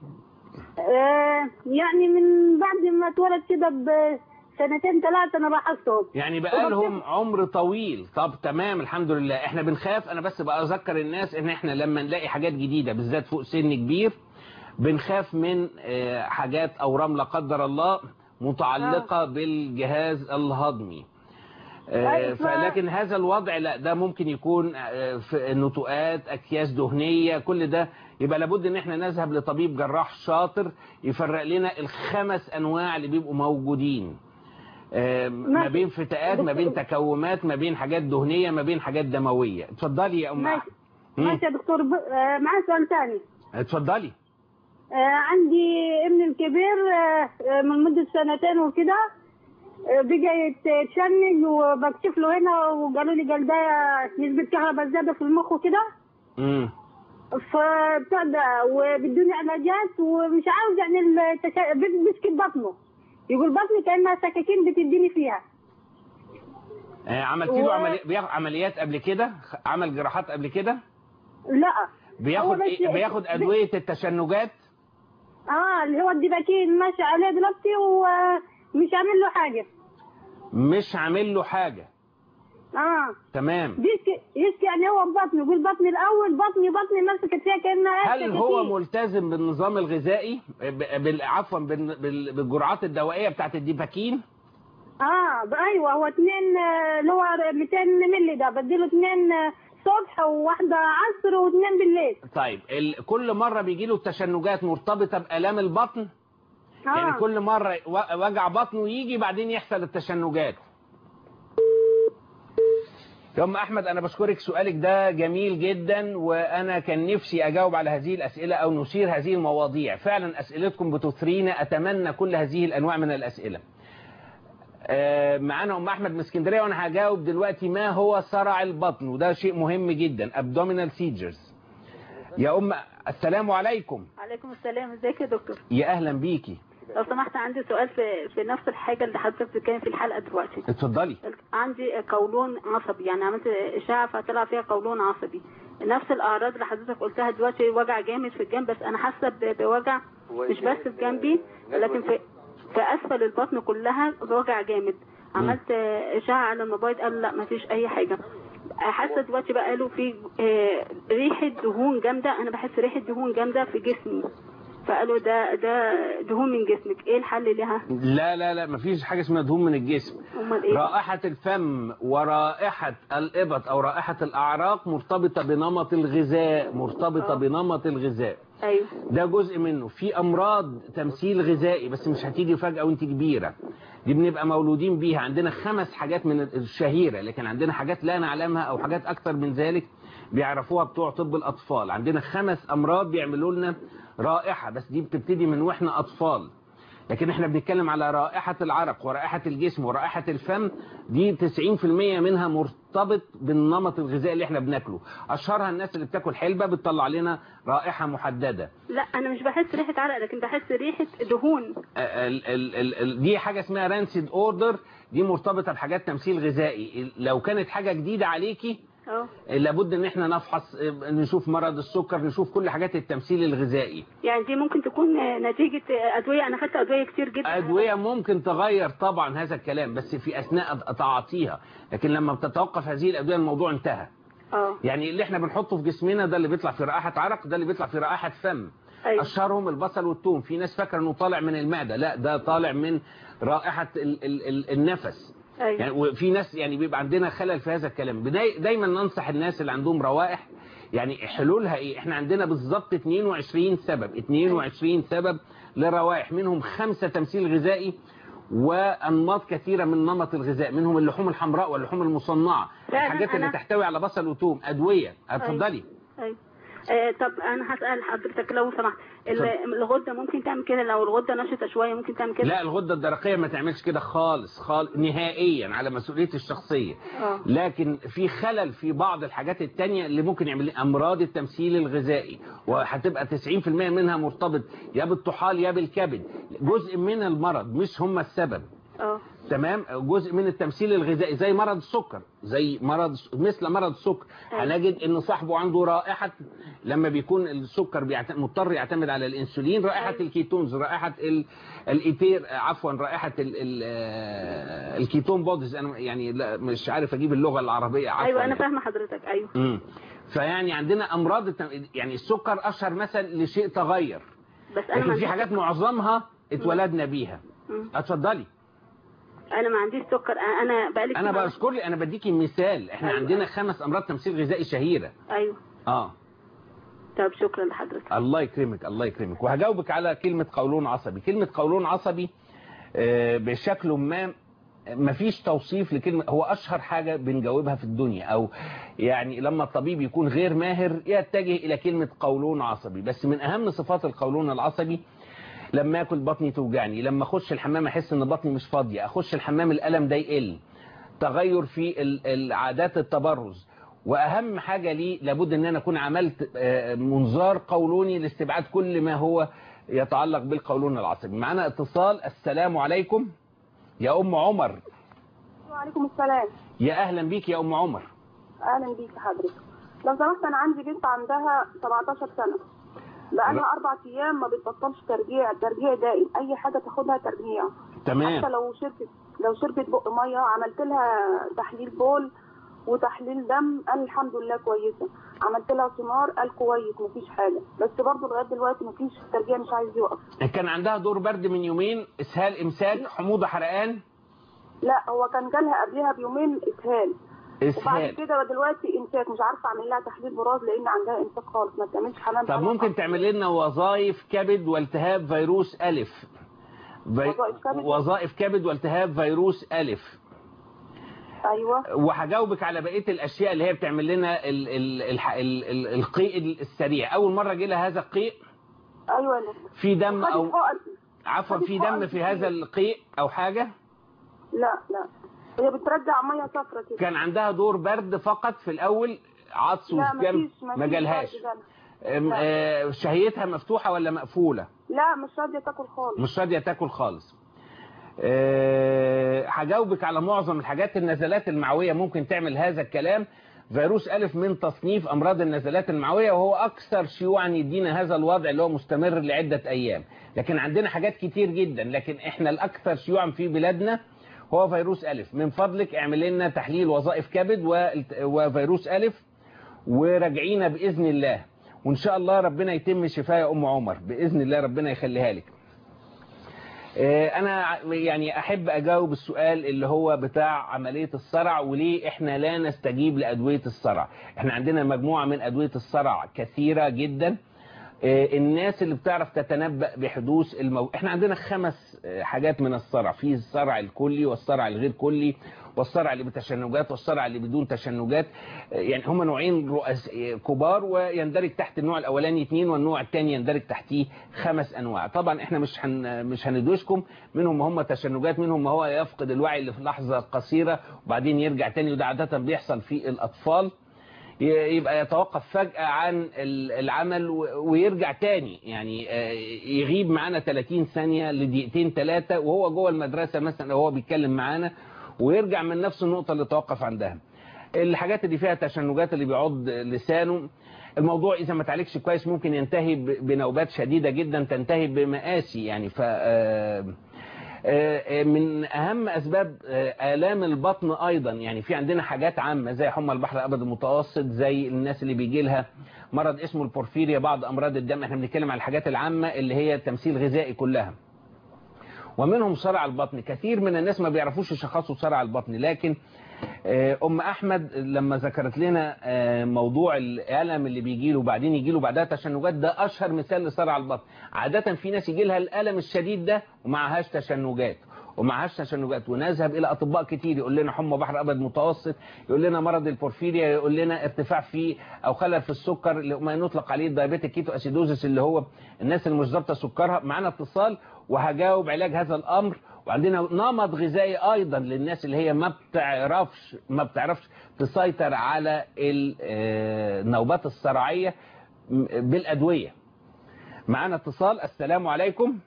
Speaker 4: آه يعني من بعد ما اتولد كده بسنتين ثلاثه انا لاحظتهم.
Speaker 2: يعني بقى لهم عمر طويل. طب تمام الحمد لله. احنا بنخاف، انا بس بقى اذكر الناس ان احنا لما نلاقي حاجات جديده بالذات فوق سن كبير بنخاف من حاجات اورام لا قدر الله متعلقة آه. بالجهاز الهضمي. آه فلكن هذا الوضع لا، ده ممكن يكون في نتوءات، اكياس دهنية، كل ده يبقى لابد ان احنا نذهب لطبيب جراح شاطر يفرق لنا الخمس انواع اللي بيبقوا موجودين، آه ما بين فتاءات، ما بين تكومات، ما بين حاجات دهنية، ما بين حاجات دموية. اتفضلي يا ام
Speaker 4: ماشي. ماشي يا دكتور. آه معايا سؤال ثاني.
Speaker 2: اتفضلي.
Speaker 4: آه عندي ابني الكبير آه من مدة سنتين وكده آه بقى يتشنج، وبكشف له هنا وقالوا لي قال ده نسبة كهرباء زيادة في المخ وكده.
Speaker 2: امم
Speaker 4: فابتدى وبدوني علاجات ومش عاوز يعني التش... بيسكت بطنه، يقول بطني كأنها سكاكين بتديني فيها.
Speaker 2: آه عملتي له و... عملي... عمليات قبل كده؟ عمل جراحات قبل كده؟
Speaker 4: لا.
Speaker 2: بياخد إيه؟ بياخد أدوية التشنجات؟
Speaker 4: اه اللي هو الديباكين ماشي عليه دلوقتي ومش عامل له حاجه.
Speaker 2: مش عامل له حاجه.
Speaker 4: اه
Speaker 2: تمام.
Speaker 4: بيسكي يسكي يعني هو بطنه، يقول بطني الاول، بطني بطني مسكت فيها كانها.
Speaker 2: هل هو ملتزم بالنظام الغذائي عفوا بالجرعات الدوائيه بتاعت الديباكين؟
Speaker 4: اه ايوه هو اثنين اللي هو مئتين مللي ده بديله اثنين صبح وواحدة عصر واثنين بالليل.
Speaker 2: طيب ال... كل مرة بيجي له التشنجات مرتبطة بآلام البطن؟ آه. يعني كل مرة وجع بطنه يجي بعدين يحصل التشنجات. يا أم أحمد أنا بشكرك، سؤالك ده جميل جدا، وأنا كان نفسي أجاوب على هذه الأسئلة أو نثير هذه المواضيع. فعلا أسئلتكم بتثرينا، أتمنى كل هذه الأنواع من الأسئلة. معانا أم أحمد من اسكندرية، وأنا هجاوب دلوقتي ما هو صرع البطن، وده شيء مهم جدا، abdominal seizures. يا أم السلام عليكم.
Speaker 6: عليكم السلام، ازيك يا دكتور؟
Speaker 2: يا أهلا بيكي.
Speaker 6: لو سمحت عندي سؤال في في نفس الحاجه اللي حضرتك بتتكلم في الحلقه دلوقتي.
Speaker 2: اتفضلي.
Speaker 6: عندي قولون عصبي، يعني عملت اشعه فطلع فيها قولون عصبي. نفس الاعراض اللي حضرتك قلتها دلوقتي، وجع جامد في الجنب، بس انا حاسه بوجع مش بس في جنبي لكن في في اسفل البطن كلها بوجع جامد. عملت اشعه على الموبايل قال لا مفيش اي حاجه. حاسه دلوقتي بقى له في ريحه دهون جامده، انا بحس ريحه دهون جامده في جسمي، فقالوا ده ده دهون من جسمك. ايه الحل لها؟
Speaker 2: لا لا لا مفيش حاجه اسمها دهون من الجسم.
Speaker 6: امال ايه؟
Speaker 2: رائحه الفم ورائحه الابط او رائحه الاعراق مرتبطه بنمط الغذاء، مرتبطه أوه. بنمط الغذاء.
Speaker 6: ايوه
Speaker 2: ده جزء منه. في امراض تمثيل غذائي بس مش هتيجي فجاه وانت كبيره، دي بنبقى مولودين بيها. عندنا خمس حاجات من الشهيره، لكن عندنا حاجات لا نعلمها او حاجات اكتر من ذلك بيعرفوها بتوع طب الاطفال. عندنا خمس امراض بيعملوا لنا رائحه، بس دي بتبتدي من واحنا اطفال. لكن احنا بنتكلم على رائحه العرق ورائحه الجسم ورائحه الفم، دي تسعين في المية منها مرتبط بالنمط الغذائي اللي احنا بناكله. اشهرها الناس اللي بتاكل حلبه بتطلع لنا رائحه محدده.
Speaker 6: لا انا مش بحس ريحه عرق، لكن بحس ريحه دهون.
Speaker 2: ال ال ال ال دي حاجه اسمها رانسيد اوردر، دي مرتبطه بحاجات تمثيل غذائي. لو كانت حاجه جديده عليكي
Speaker 6: اه
Speaker 2: لابد ان احنا نفحص، نشوف مرض السكر، نشوف كل حاجات التمثيل الغذائي.
Speaker 6: يعني دي ممكن تكون نتيجة ادوية، انا خدت ادوية كتير جدا.
Speaker 2: ادوية ممكن تغير طبعا هذا الكلام، بس في اثناء تعاطيها، لكن لما بتتوقف هذه الادوية الموضوع انتهى.
Speaker 6: اه
Speaker 2: يعني اللي احنا بنحطه في جسمنا ده اللي بيطلع في رائحة عرق، ده اللي بيطلع في رائحة فم. أيوة. اشهرهم البصل والثوم. في ناس فاكره انه طالع من المعدة، لا ده طالع من رائحة ال ال ال النفس.
Speaker 6: أيوة.
Speaker 2: يعني وفي ناس يعني بيبقى عندنا خلل في هذا الكلام. دايما ننصح الناس اللي عندهم روائح يعني حلولها ايه. احنا عندنا بالظبط اثنين وعشرين سبب، اثنين وعشرين سبب لروائح، منهم خمسة تمثيل غذائي وانماط كثيره من نمط الغذاء، منهم اللحوم الحمراء واللحوم المصنعه، الحاجات اللي تحتوي على بصل وثوم، ادويه. اتفضلي.
Speaker 6: ايوه آه طب انا هسال حضرتك لو سمحت، الغده ممكن تعمل كده؟ لو الغده نشطه شويه ممكن تعمل كده؟
Speaker 2: لا الغده الدرقيه ما تعملش كده خالص خالص نهائيا، على مسؤوليتي الشخصيه.
Speaker 6: أوه.
Speaker 2: لكن في خلل في بعض الحاجات التانية اللي ممكن يعمل امراض التمثيل الغذائي، وهتبقى تسعين في المية منها مرتبط يا بالطحال يا بالكبد. جزء من المرض مش هم السبب.
Speaker 6: اه
Speaker 2: تمام. جزء من التمثيل الغذائي زي مرض السكر، زي مرض مثل مرض السكر هنجد ان صاحبه عنده رائحه، لما بيكون السكر بيعتمد مضطر يعتمد على الانسولين، رائحه الكيتونز، رائحه الايثير، عفوا رائحه ال ال الكيتون بوديز. انا يعني لا مش عارف اجيب اللغه العربيه. عفوا.
Speaker 6: ايوه انا فاهمه حضرتك. ايوه
Speaker 2: امم فيعني عندنا امراض يعني السكر اشهر مثل لشيء تغير،
Speaker 6: بس انا
Speaker 2: لكن في حاجات معظمها اتولدنا بيها. اتفضلي.
Speaker 6: انا ما عنديش سكر، انا بقالي
Speaker 2: انا بشكر لي، انا بديكي مثال. احنا أيوة. عندنا خمس امراض تمثيل غذائي شهيره.
Speaker 6: ايوه
Speaker 2: اه
Speaker 6: طب شكرا لحضرتك.
Speaker 2: الله يكرمك الله يكرمك. وهجاوبك على كلمه قولون عصبي. كلمه قولون عصبي آه بشكل ما مفيش توصيف لكلمه، هو اشهر حاجه بنجاوبها في الدنيا، او يعني لما الطبيب يكون غير ماهر يتجه الى كلمه قولون عصبي. بس من اهم صفات القولون العصبي لما اكل بطني توجعني، لما اخش الحمام احس ان بطني مش فاضيه، اخش الحمام الالم ده يقل، تغير في العادات التبرز. واهم حاجه لي لابد ان انا اكون عملت منظار قولوني لاستبعاد كل ما هو يتعلق بالقولون العصبي. معنا اتصال. السلام عليكم يا ام عمر.
Speaker 7: وعليكم السلام.
Speaker 2: يا اهلا بيك يا ام عمر.
Speaker 7: اهلا بيك حضرتك. لو سمحت انا عندي بنت عندها سبعتاشر سنه، بقالها اربع ايام ما بتبطلش ترجيع، ترجيع دائم، اي حاجه تاخدها ترجيع.
Speaker 2: تمام.
Speaker 7: حتى لو شربت لو شربت بق ميه، عملت لها تحليل بول وتحليل دم قال الحمد لله كويسه، عملت لها سونار قال كويس مفيش حاجه، بس برضه لغايه دلوقتي مفيش ترجيع، مش عايز يوقف.
Speaker 2: كان عندها دور برد من يومين، اسهال، امساك، حموضه، حرقان؟
Speaker 7: لا هو كان جالها قبلها بيومين اسهال.
Speaker 2: اسهال.
Speaker 7: وبعد كده دلوقتي امساك، مش عارفه اعمل لها تحليل براز لان عندها امساك خالص، ما بتعملش حمام.
Speaker 2: طب ممكن تعمل لنا وظائف كبد والتهاب فيروس الف؟ في...
Speaker 7: وظائف كبد
Speaker 2: وظائف كبد والتهاب فيروس الف.
Speaker 7: ايوه.
Speaker 2: وهجاوبك على بقيه الاشياء اللي هي بتعمل لنا ال... ال... ال... ال... ال... القيء السريع. اول مره جه لها هذا القيء؟
Speaker 7: ايوه.
Speaker 2: في دم او عفوا في دم في هذا القيء او حاجه؟
Speaker 7: لا لا هي بترجع ميه صفرا كده.
Speaker 2: كان عندها دور برد فقط في الاول، عطس وجم ما جالهاش؟ شهيتها مفتوحه ولا مقفوله؟
Speaker 7: لا مش راضيه تاكل خالص.
Speaker 2: مش راضيه تاكل خالص. هجاوبك على معظم الحاجات. النزلات المعويه ممكن تعمل هذا الكلام. فيروس ألف من تصنيف أمراض النزلات المعوية، وهو أكثر شيوعا يدينا هذا الوضع اللي هو مستمر لعدة أيام. لكن عندنا حاجات كتير جدا، لكن إحنا الأكثر شيوعا في بلادنا هو فيروس ألف. من فضلك اعمل لنا تحليل وظائف كبد وفيروس ألف وراجعينا بإذن الله، وإن شاء الله ربنا يتم شفاء يا أم عمر بإذن الله، ربنا يخليها لك. أنا يعني أحب أجاوب السؤال اللي هو بتاع عملية الصرع وليه إحنا لا نستجيب لأدوية الصرع. إحنا عندنا مجموعة من أدوية الصرع كثيرة جدا. الناس اللي بتعرف تتنبأ بحدوث المو... إحنا عندنا خمس حاجات من الصرع، في الصرع الكلي والصرع الغير كلي والصرع اللي بتشنجات والصرع اللي بدون تشنجات. يعني هم نوعين رؤس كبار، ويندرج تحت النوع الاولاني اثنين والنوع الثاني يندرج تحتيه خمس انواع. طبعا احنا مش هن مش هندوشكم، منهم ما هم تشنجات، منهم ما هو يفقد الوعي اللي في لحظه قصيره وبعدين يرجع تاني، وده عاده بيحصل في الاطفال، يبقى يتوقف فجأة عن العمل ويرجع تاني، يعني يغيب معانا ثلاثين ثانية لدقيقتين ثلاثة وهو جوه المدرسة مثلا وهو بيتكلم معانا، ويرجع من نفس النقطة اللي توقف عندها. الحاجات اللي فيها تشنجات اللي بيعض لسانه، الموضوع إذا ما تعالجش كويس ممكن ينتهي بنوبات شديدة جدا تنتهي بمآسي. يعني ف من أهم أسباب آلام البطن أيضا، يعني في عندنا حاجات عامة زي حمى البحر الأبيض المتوسط، زي الناس اللي بيجي لها مرض اسمه البورفيريا، بعض أمراض الدم. احنا بنتكلم على الحاجات العامة اللي هي تمثيل غذائي كلها، ومنهم صرع البطن. كثير من الناس ما بيعرفوش يشخصوا صرع البطن، لكن أم أحمد لما ذكرت لنا موضوع الألم اللي بيجي له وبعدين يجي له بعدها تشنجات، ده أشهر مثال لصرع البطن. عادة في ناس يجي لها الألم الشديد ده ومعهاش تشنجات ومعهاش تشنجات ونذهب إلى أطباء كتير، يقول لنا حمى بحر أبيض متوسط، يقول لنا مرض البورفيريا، يقول لنا ارتفاع في أو خلل في السكر اللي ما نطلق عليه الدايابيتيك كيتو أسيدوزس، اللي هو الناس اللي مش ضابطه سكرها. معانا اتصال وهجاوب علاج هذا الأمر. وعندنا نمط غذائي ايضا للناس اللي هي ما بتعرفش ما بتعرفش تسيطر على النوبات الصرعيه بالادويه. معانا اتصال. السلام عليكم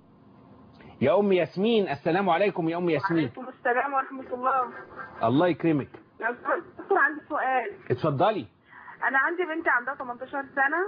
Speaker 2: يا ام ياسمين. السلام عليكم يا ام ياسمين.
Speaker 7: وعليكم السلام ورحمه الله.
Speaker 2: الله يكرمك.
Speaker 7: دكتور عندي سؤال.
Speaker 2: اتفضلي.
Speaker 7: انا عندي بنتي عندها ثمانية عشر سنه،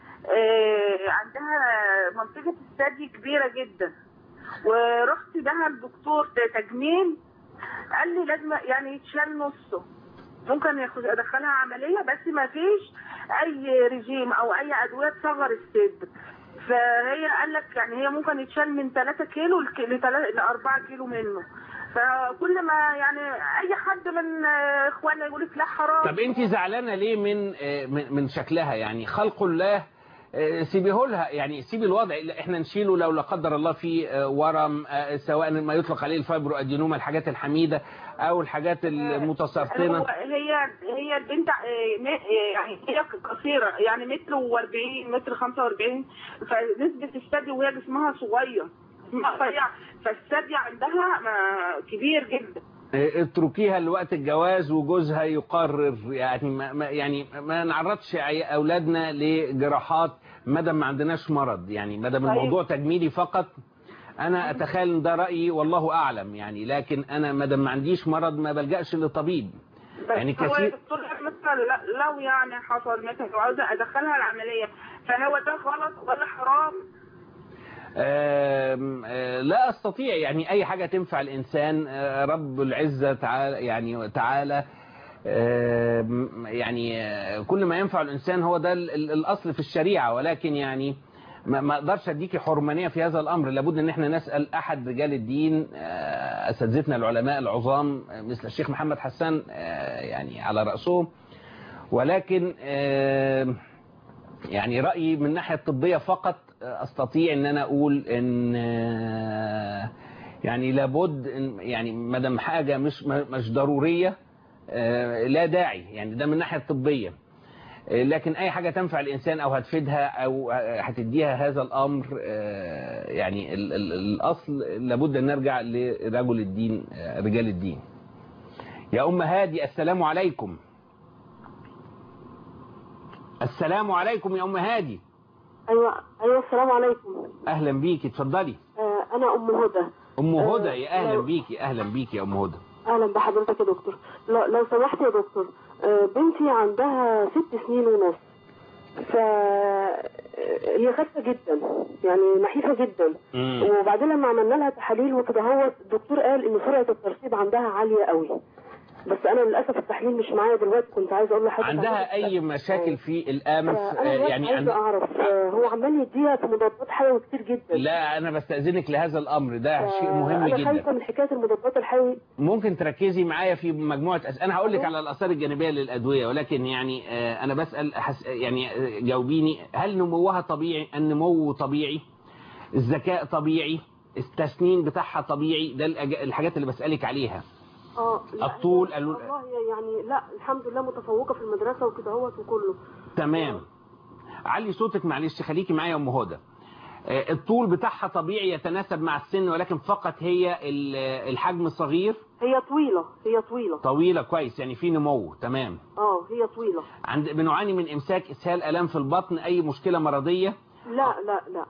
Speaker 7: عندها منطقه الثدي كبيره جدا، ورحت بها الدكتور تجميل، قال لي لازم يعني يتشال نصه، ممكن ادخلها عمليه بس ما فيش اي رجيم او اي ادويه تصغر الصدر. فهي قال لك يعني هي ممكن يتشال من ثلاثة كيلو ل أربعة كيلو منه. فكل ما يعني اي حد من اخواننا يقول لك لا حرام.
Speaker 2: طب انت زعلانه ليه من من شكلها؟ يعني خلق الله، سيبيه لها، يعني سيبي الوضع. احنا نشيله لو لا قدر الله في ورم، سواء ما يطلق عليه الفايبرو ادينوما، الحاجات الحميده او الحاجات المتسرطنه.
Speaker 7: هي هي البنت يعني هي قصيره، يعني متر وأربعين متر خمسة وأربعين، فنسبه الثدي وهي جسمها صغير رفيع، فالثدي عندها كبير جدا.
Speaker 2: اتركيها لوقت الجواز وجوزها يقرر، يعني ما يعني ما نعرضش اولادنا لجراحات ما دام ما عندناش مرض، يعني ما دام الموضوع تجميلي فقط. انا اتخيل ان ده رايي والله اعلم، يعني لكن انا ما دام ما عنديش مرض ما بلجاش لطبيب.
Speaker 7: يعني كثير الدكتور مثلا لو يعني حصل مثلا وعاوزه ادخلها العمليه، فهو ده غلط ولا حرام؟
Speaker 2: لا استطيع، يعني اي حاجة تنفع الانسان رب العزة تعالى يعني تعالى يعني كل ما ينفع الانسان هو ده الاصل في الشريعة، ولكن يعني ما اقدرش اديكي حرمانية في هذا الامر. لابد ان احنا نسأل احد رجال الدين، اساتذتنا العلماء العظام مثل الشيخ محمد حسان يعني على رأسهم. ولكن يعني رأيي من الناحية الطبية فقط استطيع ان انا اقول ان يعني لابد يعني ما دام حاجه مش مش ضروريه لا داعي، يعني ده من الناحيه الطبيه. لكن اي حاجه تنفع الانسان او هتفيدها او هتديها هذا الامر، يعني الاصل لابد ان نرجع لرجل الدين رجال الدين. يا ام هادي. السلام عليكم. السلام عليكم يا ام هادي.
Speaker 8: ايوه ايوه السلام عليكم.
Speaker 2: اهلا بيكي، اتفضلي.
Speaker 8: آه انا ام هدى.
Speaker 2: ام هدى، يا اهلا
Speaker 8: لو...
Speaker 2: بيكي. اهلا بيكي يا ام هدى.
Speaker 8: اهلا بحضرتك يا دكتور. لو, لو سمحت يا دكتور، آه بنتي عندها ست سنين ونص، ف هي خفيفه جدا، يعني نحيفه جدا.
Speaker 2: مم.
Speaker 8: وبعدين لما عملنا لها تحاليل وكده، هو الدكتور قال ان سرعه الترسيب عندها عاليه قوي، بس انا للاسف التحليل مش معايا دلوقتي. كنت عايزه اقول لحضرتك
Speaker 2: عندها اي مشاكل في الانف؟
Speaker 8: انا يعني عايزه عند... اعرف، هو عمال يديها في مضادات حيوي كتير جدا.
Speaker 2: لا انا بستاذنك لهذا الامر ده شيء مهم
Speaker 8: أنا
Speaker 2: جدا.
Speaker 8: انا خايفه من حكايه المضادات الحيوي.
Speaker 2: ممكن تركزي معايا في مجموعه أس... انا هقول لك على الاثار الجانبيه للادويه، ولكن يعني انا بسال حس... يعني جاوبيني. هل نموها طبيعي؟ النمو طبيعي؟ الذكاء طبيعي؟ التسنين بتاعها طبيعي؟ ده الحاجات اللي بسالك عليها.
Speaker 8: اه
Speaker 2: الطول قالوا
Speaker 8: والله يعني لا الحمد لله متفوقه في المدرسه وكده اهوت وكله
Speaker 2: تمام. علي صوتك معلش، خليكي معايا يا ام هدى. الطول بتاعها طبيعي يتناسب مع السن، ولكن فقط هي الحجم صغير.
Speaker 8: هي طويله هي طويله
Speaker 2: طويله كويس، يعني في نمو. تمام.
Speaker 8: اه هي طويله.
Speaker 2: عند بنعاني من امساك، اسهال، الام في البطن، اي مشكله مرضيه؟
Speaker 8: لا لا لا.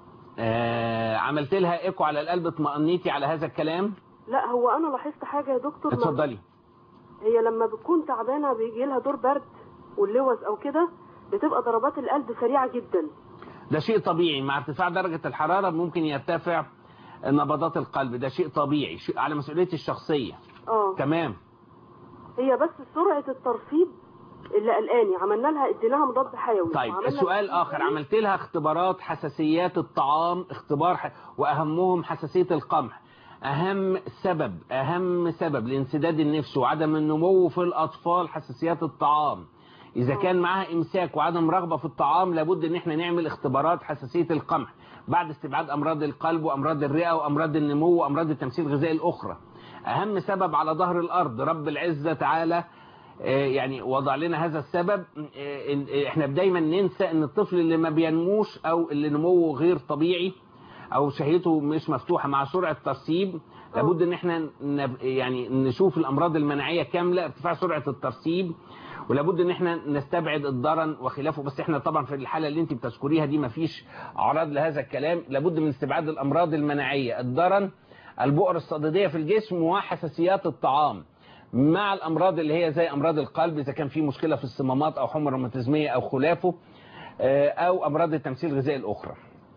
Speaker 2: آه عملت لها ايكو على القلب؟ اطمأنيتي على هذا الكلام؟
Speaker 8: لا هو انا لاحظت حاجه يا دكتور.
Speaker 2: اتفضلي.
Speaker 8: هي لما بتكون تعبانه بيجي لها دور برد واللوز او كده، بتبقى ضربات القلب سريعه جدا.
Speaker 2: ده شيء طبيعي، مع ارتفاع درجه الحراره ممكن يرتفع نبضات القلب، ده شيء طبيعي، شيء على مسؤوليتي الشخصيه.
Speaker 8: اه
Speaker 2: تمام.
Speaker 8: هي بس سرعه الترسيب اللي قلقاني. عملنا لها اديناها مضاد حيوي.
Speaker 2: طيب السؤال اخر، عملت لها اختبارات حساسيات الطعام، اختبار ح... واهمهم حساسيه القمح. اهم سبب اهم سبب لانسداد النفس وعدم النمو في الاطفال حساسيات الطعام. اذا كان معاها امساك وعدم رغبه في الطعام، لابد ان احنا نعمل اختبارات حساسيه القمح بعد استبعاد امراض القلب وامراض الرئه وامراض النمو وامراض التمثيل الغذائي الاخرى. اهم سبب على ظهر الارض رب العزه تعالى يعني وضع لنا هذا السبب. احنا دايما ننسى ان الطفل اللي ما بينموش او اللي نموه غير طبيعي او شهيته مش مفتوحه مع سرعه ترسيب، لابد ان احنا يعني نشوف الامراض المناعيه كامله، ارتفاع سرعه الترسيب، ولابد ان احنا نستبعد الضرن وخلافه. بس احنا طبعا في الحاله اللي انت بتذكريها دي ما فيش اعراض لهذا الكلام. لابد من استبعاد الامراض المناعيه، الضرن، البؤر الصديديه في الجسم، وحساسيات الطعام، مع الامراض اللي هي زي امراض القلب اذا كان في مشكله في الصمامات او حمى روماتيزميه او خلافه، او امراض التمثيل الغذائي الاخرى.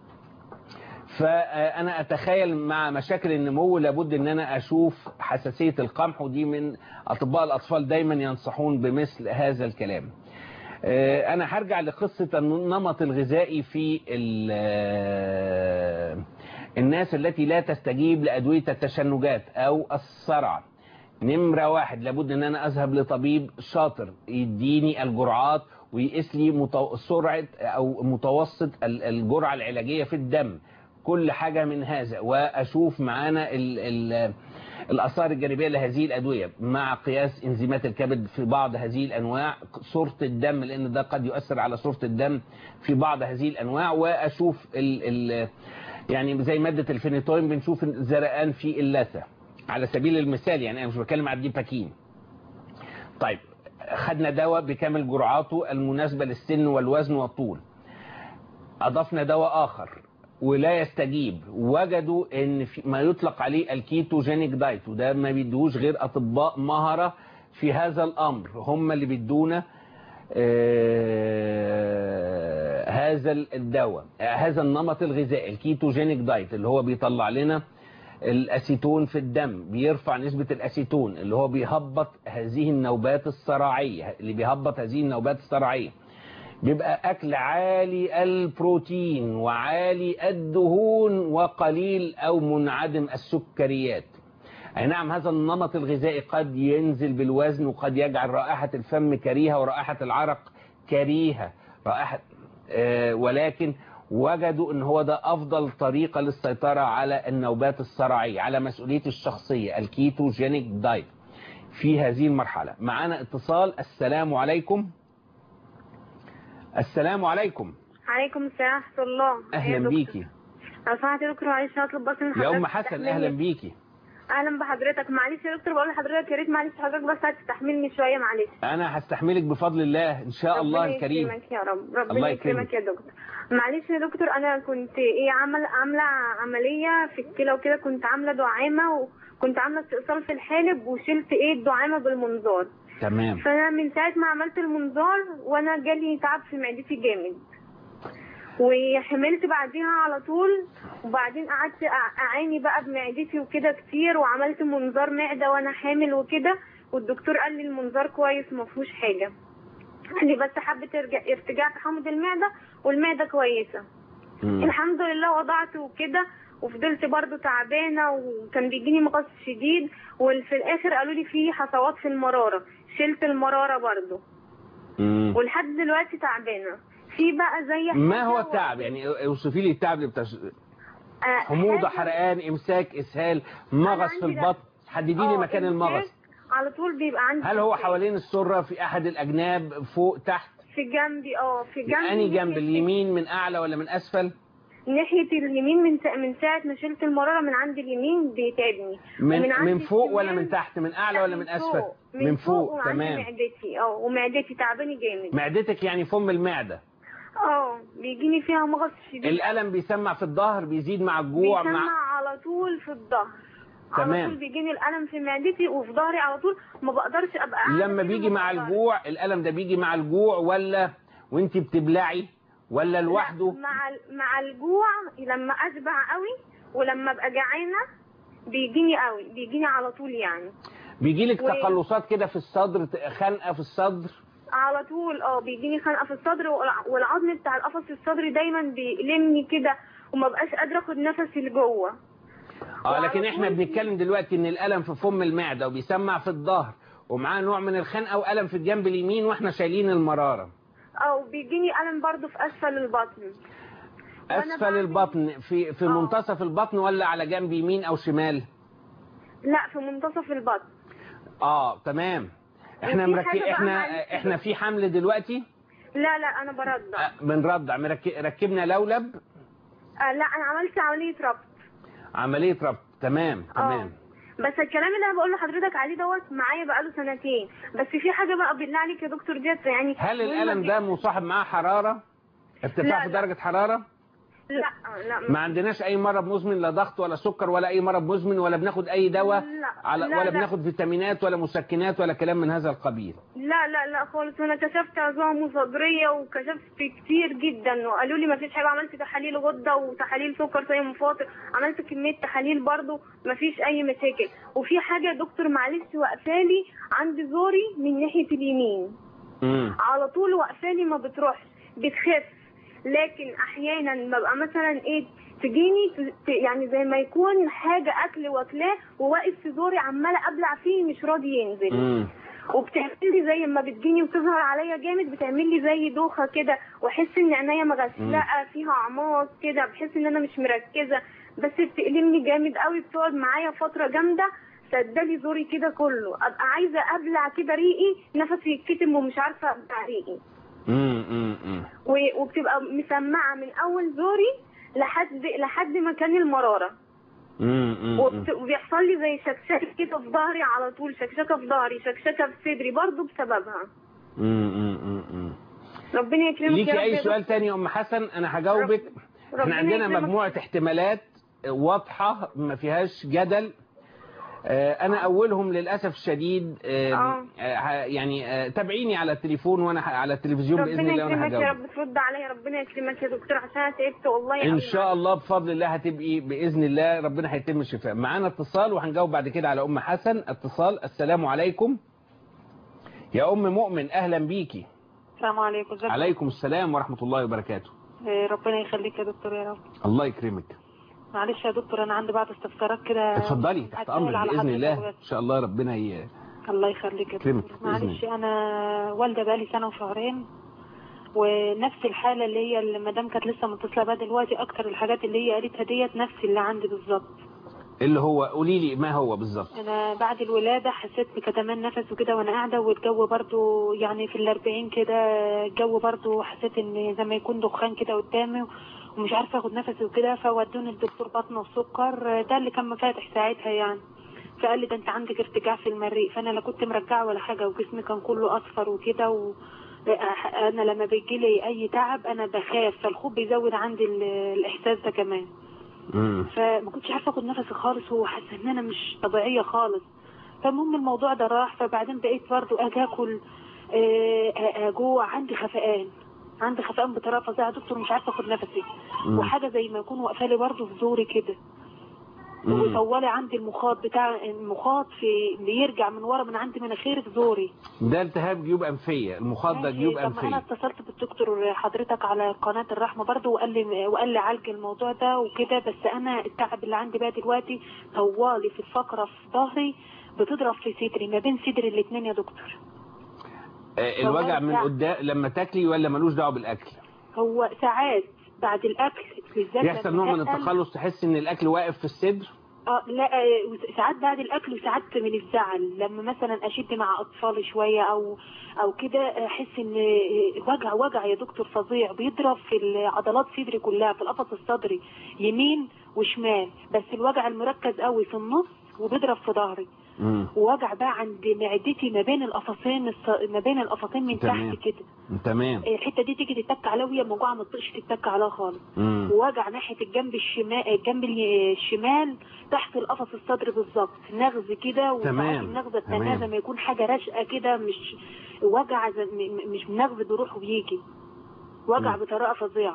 Speaker 2: فانا اتخيل مع مشاكل النمو لابد ان انا اشوف حساسيه القمح، ودي من اطباء الاطفال دايما ينصحون بمثل هذا الكلام. انا هرجع لقصه النمط الغذائي في الناس التي لا تستجيب لادويه التشنجات او الصرع. نمرة واحد، لابد ان انا اذهب لطبيب شاطر يديني الجرعات ويقيس لي متو... سرعة او متوسط الجرعة العلاجية في الدم، كل حاجة من هذا، واشوف معانا ال... ال... الاثار الجانبية لهذه الادوية مع قياس انزيمات الكبد في بعض هذه الانواع، صورة الدم لان ده قد يؤثر على صورة الدم في بعض هذه الانواع، واشوف ال... ال... يعني زي مادة الفينيتوين بنشوف زرقان في اللثة على سبيل المثال، يعني انا مش بتكلم على الديباكين. طيب خدنا دواء بكامل جرعاته المناسبة للسن والوزن والطول، اضفنا دواء اخر ولا يستجيب، وجدوا ان في ما يطلق عليه الكيتوجينيك دايت، وده ما بيدوش غير اطباء مهرة في هذا الامر، هم اللي بيدونا آه هذا الدواء، آه هذا النمط الغذائي الكيتوجينيك دايت، اللي هو بيطلع لنا الاسيتون في الدم، بيرفع نسبة الاسيتون اللي هو بيهبط هذه النوبات الصراعية، اللي بيهبط هذه النوبات الصراعية. بيبقى اكل عالي البروتين وعالي الدهون وقليل او منعدم السكريات. اي نعم هذا النمط الغذائي قد ينزل بالوزن وقد يجعل رائحة الفم كريهة ورائحة العرق كريهة، رائحة آه ولكن وجدوا ان هو ده افضل طريقة للسيطرة على النوبات الصرعية على مسؤوليتي الشخصية، الكيتوجينيك دايت في هذه المرحلة. معانا اتصال. السلام عليكم. السلام عليكم.
Speaker 9: عليكم السلام ورحمة الله.
Speaker 2: اهلا بيكي.
Speaker 9: لو سمحت يا دكتور معلش هطلب بس من حضرتك
Speaker 2: يا ام حسن اهلا بيكي.
Speaker 9: اهلا بحضرتك. معلش يا دكتور بقول لحضرتك يا ريت معلش حضرتك بس هتستحملني شويه معلش.
Speaker 2: انا هستحملك بفضل الله ان شاء الله الكريم.
Speaker 9: ربنا يكرمك يا رب. ربنا يكرمك يا دكتور. معلش يا دكتور انا كنت ايه عامل عامله عمليه في الكلى وكده، كنت عامله دعامه وكنت عامله استئصال في الحالب وشلت ايه الدعامه بالمنظار.
Speaker 2: تمام.
Speaker 9: فانا من ساعه ما عملت المنظار وانا جالي تعب في معدتي جامد، وحملت بعديها على طول، وبعدين قعدت اعاني بقى بمعدتي وكده كتير، وعملت منظار معده وانا حامل وكده، والدكتور قال لي المنظار كويس ما فيهوش حاجه، قال لي بس حبه ارتجاع في حمض المعده والمعده كويسه. مم. الحمد لله وضعت وكده، وفضلت برضو تعبانه وكان بيجيني مغص شديد، وفي الاخر قالوا لي في حصوات في المراره، شلت المراره برضو. مم. ولحد دلوقتي تعبانه. في بقى زي
Speaker 2: ما هو التعب يعني؟ اوصفي لي التعب اللي بتش... حموضه، حرقان، امساك، اسهال، مغص في البطن، حددي لي مكان المغص.
Speaker 9: على طول بيبقى عندي.
Speaker 2: هل هو حوالين السره، في احد الاجناب، فوق، تحت؟
Speaker 9: في جنبي. اه في جنبي.
Speaker 2: انهي جنب؟ اليمين من اعلى ولا من اسفل؟
Speaker 9: ناحيه اليمين، من سا... من ساعه ما شلت المراره من عند اليمين بيتعبني.
Speaker 2: من من فوق ولا من تحت؟ من اعلى ولا من اسفل؟
Speaker 9: من, من فوق, فوق
Speaker 2: تمام.
Speaker 9: معدتي اه ومعدتي تعباني جامد.
Speaker 2: معدتك يعني فم المعده؟
Speaker 9: اه بيجيني فيها مغص شديد.
Speaker 2: الالم بيسمع في الظهر، بيزيد مع الجوع؟
Speaker 9: بيسمع
Speaker 2: مع...
Speaker 9: على طول في الظهر.
Speaker 2: تمام.
Speaker 9: على طول بيجيني الالم في معدتي وفي ظهري على طول، ما بقدرش ابقى قاعده.
Speaker 2: لما بيجي مع الجوع الالم ده بيجي مع الجوع ولا وانت بتبلعي ولا لوحده؟
Speaker 9: مع مع الجوع، لما اشبع قوي ولما ابقى جعانه بيجيني قوي، بيجيني على طول يعني.
Speaker 2: بيجي لك و... تقلصات كده في الصدر، خنقه في الصدر
Speaker 9: على طول؟ اه بيجيني خنقه في الصدر، والعظم بتاع القفص الصدري دايما بيألمني كده وما بقاش قادره اخد نفسي لجوه.
Speaker 2: اه لكن احنا بنتكلم دلوقتي ان الالم في فم المعده وبيسمع في الظهر ومعاه نوع من الخنقه والم في الجنب اليمين واحنا شايلين المراره.
Speaker 9: اه بيجيني الم برضو في اسفل البطن.
Speaker 2: اسفل البطن في في أوه. منتصف البطن ولا على جنب يمين او شمال؟
Speaker 9: لا في منتصف البطن.
Speaker 2: اه تمام. احنا مركب احنا احنا في حمل دلوقتي؟
Speaker 9: لا لا انا برضع.
Speaker 2: آه بنرضع. ركبنا لولب؟
Speaker 9: آه لا انا عملت عمليه ربط.
Speaker 2: عمليه ربط. تمام تمام.
Speaker 9: أوه. بس الكلام اللي انا بقول لحضرتك عليه دوت معايا بقاله سنتين، بس في حاجه بقى بالله عليك يا دكتور ديت يعني.
Speaker 2: هل الالم ده مصاحب معاه حراره؟ ارتفاع في درجه حراره؟
Speaker 9: لا لا
Speaker 2: ما عندناش اي مرض مزمن، لا ضغط ولا سكر ولا اي مرض مزمن، ولا بناخد اي دواء على
Speaker 9: لا
Speaker 2: ولا
Speaker 9: لا
Speaker 2: بناخد فيتامينات ولا مسكنات ولا كلام من هذا القبيل؟
Speaker 9: لا لا لا خالص. انا كشفت عظام وصدريه وكشفت كتير جدا وقالوا لي ما فيش حاجه، عملت تحاليل غده وتحاليل سكر زي مفاطر، عملت كميه تحاليل برضو ما فيش اي مشاكل. وفي حاجه يا دكتور معلش واقفالي عند زوري من ناحيه اليمين. امم على طول واقفالي ما بتروحش، بتخف، لكن احيانا ببقى مثلا ايه تجيني يعني زي ما يكون حاجه اكل واكلاه وواقف في زوري عماله ابلع فيه مش راضي ينزل. مم. وبتعمل لي زي ما بتجيني وتظهر عليا جامد، بتعمل لي زي دوخه كده، واحس ان عينيا مغسلقه فيها عماص كده، بحس ان انا مش مركزه، بس بتقلمني جامد قوي، بتقعد معايا فتره جامده سدالي زوري كده كله، ابقى عايزه ابلع كده ريقي، نفسي يتكتم ومش عارفه ابلع ريقي.
Speaker 2: امم
Speaker 9: وبتبقى مسمعه من اول زوري لحد لحد مكان المراره.
Speaker 2: امم
Speaker 9: وبيحصل لي زي شكشكه كده في ظهري على طول، شكشكه في ظهري، شكشكه في صدري برضو بسببها.
Speaker 2: امم
Speaker 9: ربنا يكرمك.
Speaker 2: ليكي اي سؤال تاني يا ام حسن؟ انا هجاوبك. رب... احنا عندنا مجموعه احتمالات واضحه ما فيهاش جدل. انا اولهم للاسف الشديد
Speaker 9: اه
Speaker 2: يعني تابعيني على التليفون وانا على التلفزيون باذن الله وانا
Speaker 9: هجاوبك. ربنا يكرمك يا رب، ترد عليا. ربنا يكرمك يا دكتور عشان انا تعبت والله.
Speaker 2: ان شاء الله بفضل الله هتبقي باذن الله، ربنا هيتم الشفاء. معانا اتصال وهنجاوب بعد كده على ام حسن. اتصال. السلام عليكم يا ام مؤمن، اهلا بيكي.
Speaker 10: السلام عليكم.
Speaker 2: عليكم السلام ورحمه الله وبركاته.
Speaker 10: ربنا يخليك يا دكتور يا رب.
Speaker 2: الله يكرمك.
Speaker 10: معلش يا دكتور انا عندي بعض استفسارات كده.
Speaker 2: اتفضلي تحت امرك باذن الله. ان شاء الله ربنا ي...
Speaker 10: الله يخليك يا دكتور. معلش انا والده بقالي سنه وشهرين، ونفس الحاله اللي هي المدام كانت لسه متصله بها دلوقتي، اكتر الحاجات اللي هي قالتها ديت نفس اللي عندي بالظبط.
Speaker 2: اللي هو قولي لي ما هو بالظبط.
Speaker 10: انا بعد الولاده حسيت بكتمان نفس وكده وانا قاعده، والجو برضو يعني في الاربعين كده، الجو برضو حسيت ان زي ما يكون دخان كده قدامي ومش عارفه اخد نفسي وكده، فودوني الدكتور بطن وسكر، ده اللي كان مفاتح ساعتها يعني. فقال لي ده انت عندك ارتجاع في المريء، فانا لا كنت مرجعه ولا حاجه وجسمي كان كله اصفر وكده، و انا لما بيجي لي اي تعب انا بخاف، فالخوف بيزود عندي الاحساس ده كمان. امم فما كنتش عارفه اخد نفسي خالص، وحاسه ان انا مش طبيعيه خالص. فالمهم الموضوع ده راح، فبعدين بقيت برضه اجي اكل اجوع، عندي خفقان عندي خفقان بطريقه فظيعه يا دكتور، مش عارفه اخد نفسي. مم. وحاجه زي ما يكون واقفه لي برضه في زوري كده، وطوالي عندي المخاط بتاع المخاط في بيرجع من ورا من عندي مناخيري في زوري.
Speaker 2: ده التهاب جيوب انفيه، المخاط ده جيوب انفيه.
Speaker 10: انا اتصلت بالدكتور حضرتك على قناه الرحمه برضه، وقال لي وقال لي عالج الموضوع ده وكده، بس انا التعب اللي عندي بقى دلوقتي طوالي في الفقره في ظهري بتضرب في صدري، ما بين صدري الاثنين يا دكتور.
Speaker 2: الوجع من قدام لما تاكلي ولا ملوش دعوه بالاكل؟
Speaker 10: هو ساعات بعد الاكل بالذات
Speaker 2: يحصل نوع من التخلص، تحس ان الاكل واقف في الصدر؟
Speaker 10: اه لا، ساعات بعد الاكل وساعات من الزعل، لما مثلا اشد مع اطفالي شويه او او كده احس ان وجع وجع يا دكتور فظيع، بيضرب في عضلات صدري كلها، في القفص الصدري يمين وشمال، بس الوجع المركز قوي في النص وبيضرب في ظهري. ووجع بقى عند معدتي ما بين القفصين الص... ما بين القفصين من تحت كده.
Speaker 2: تمام.
Speaker 10: الحته دي تيجي تتك عليها وهي موجوعه ما تطقش تتك عليها خالص. ووجع ناحيه الجنب الشمال الجنب الشمال تحت القفص الصدري بالظبط، نغز كده، وساعات النغزه الثانيه زي ما يكون حاجه راشقه كده، مش وجع مش نغز بيروح وبيجي، وجع بطريقه فظيعه.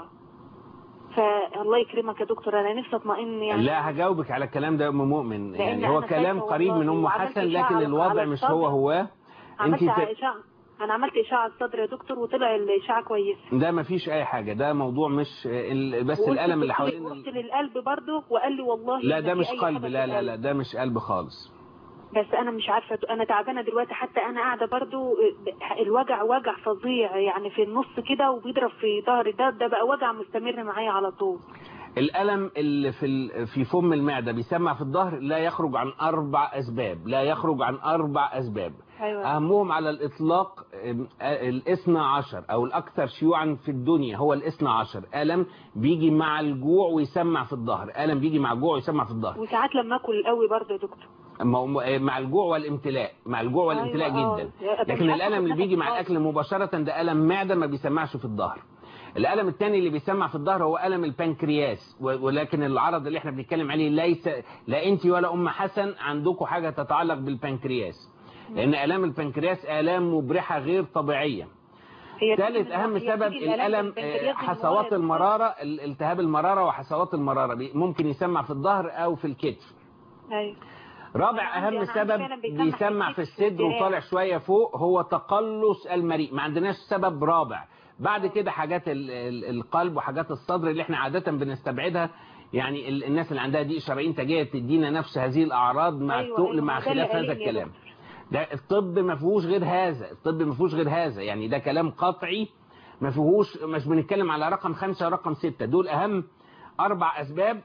Speaker 10: فالله يكرمك يا دكتور، انا نفسي اطمئن يعني.
Speaker 2: لا هجاوبك على الكلام ده يا ام مؤمن، يعني هو كلام قريب من ام حسن، لكن الوضع مش هو هو.
Speaker 10: انت اشعه انا عملت اشعه على الصدر يا دكتور وطلع الاشعه كويسه.
Speaker 2: ده ما فيش اي حاجه، ده موضوع مش بس الالم اللي حوالين.
Speaker 10: قلت للقلب برضه وقال لي والله
Speaker 2: لا ده مش قلب، لا لا لا ده مش قلب خالص.
Speaker 10: بس انا مش عارفه، انا تعبانه دلوقتي، حتى انا قاعده برضو الوجع وجع فظيع يعني في النص كده وبيضرب في ظهري، ده ده بقى وجع مستمر معايا على طول.
Speaker 2: الالم اللي في في فم المعده بيسمع في الظهر لا يخرج عن اربع اسباب، لا يخرج عن اربع اسباب.
Speaker 10: أيوة.
Speaker 2: اهمهم على الاطلاق الاثنى عشر او الاكثر شيوعا في الدنيا هو الاثنى عشر. الم بيجي مع الجوع ويسمع في الظهر، الم بيجي مع الجوع ويسمع في الظهر،
Speaker 10: وساعات لما اكل قوي برضه يا دكتور
Speaker 2: مع الجوع والامتلاء، مع الجوع والامتلاء. أيوة جدا. لكن الالم اللي بيجي مع الاكل مباشره ده الم معده ما بيسمعش في الظهر. الالم الثاني اللي بيسمع في الظهر هو الم البنكرياس، ولكن العرض اللي احنا بنتكلم عليه ليس، لا انت ولا ام حسن عندكم حاجه تتعلق بالبنكرياس، لان الام البنكرياس الام مبرحه غير طبيعيه. ثالث اهم سبب الالم حصوات المراره، التهاب المراره وحصوات المراره ممكن يسمع في الظهر او في الكتف.
Speaker 10: ايوه.
Speaker 2: رابع اهم سبب بيسمع في الصدر وطالع شويه فوق هو تقلص المريء، ما عندناش سبب رابع. بعد كده حاجات القلب وحاجات الصدر اللي احنا عاده بنستبعدها، يعني الناس اللي عندها ضيق شرايين تجيه تدينا نفس هذه الاعراض مع
Speaker 10: أيوة
Speaker 2: التقل
Speaker 10: أيوة
Speaker 2: مع خلاف هذا الكلام. ده الطب ما فيهوش غير هذا، الطب ما فيهوش غير هذا، يعني ده كلام قطعي ما فيهوش، مش بنتكلم على رقم خمسة ورقم ستة، دول اهم اربع اسباب.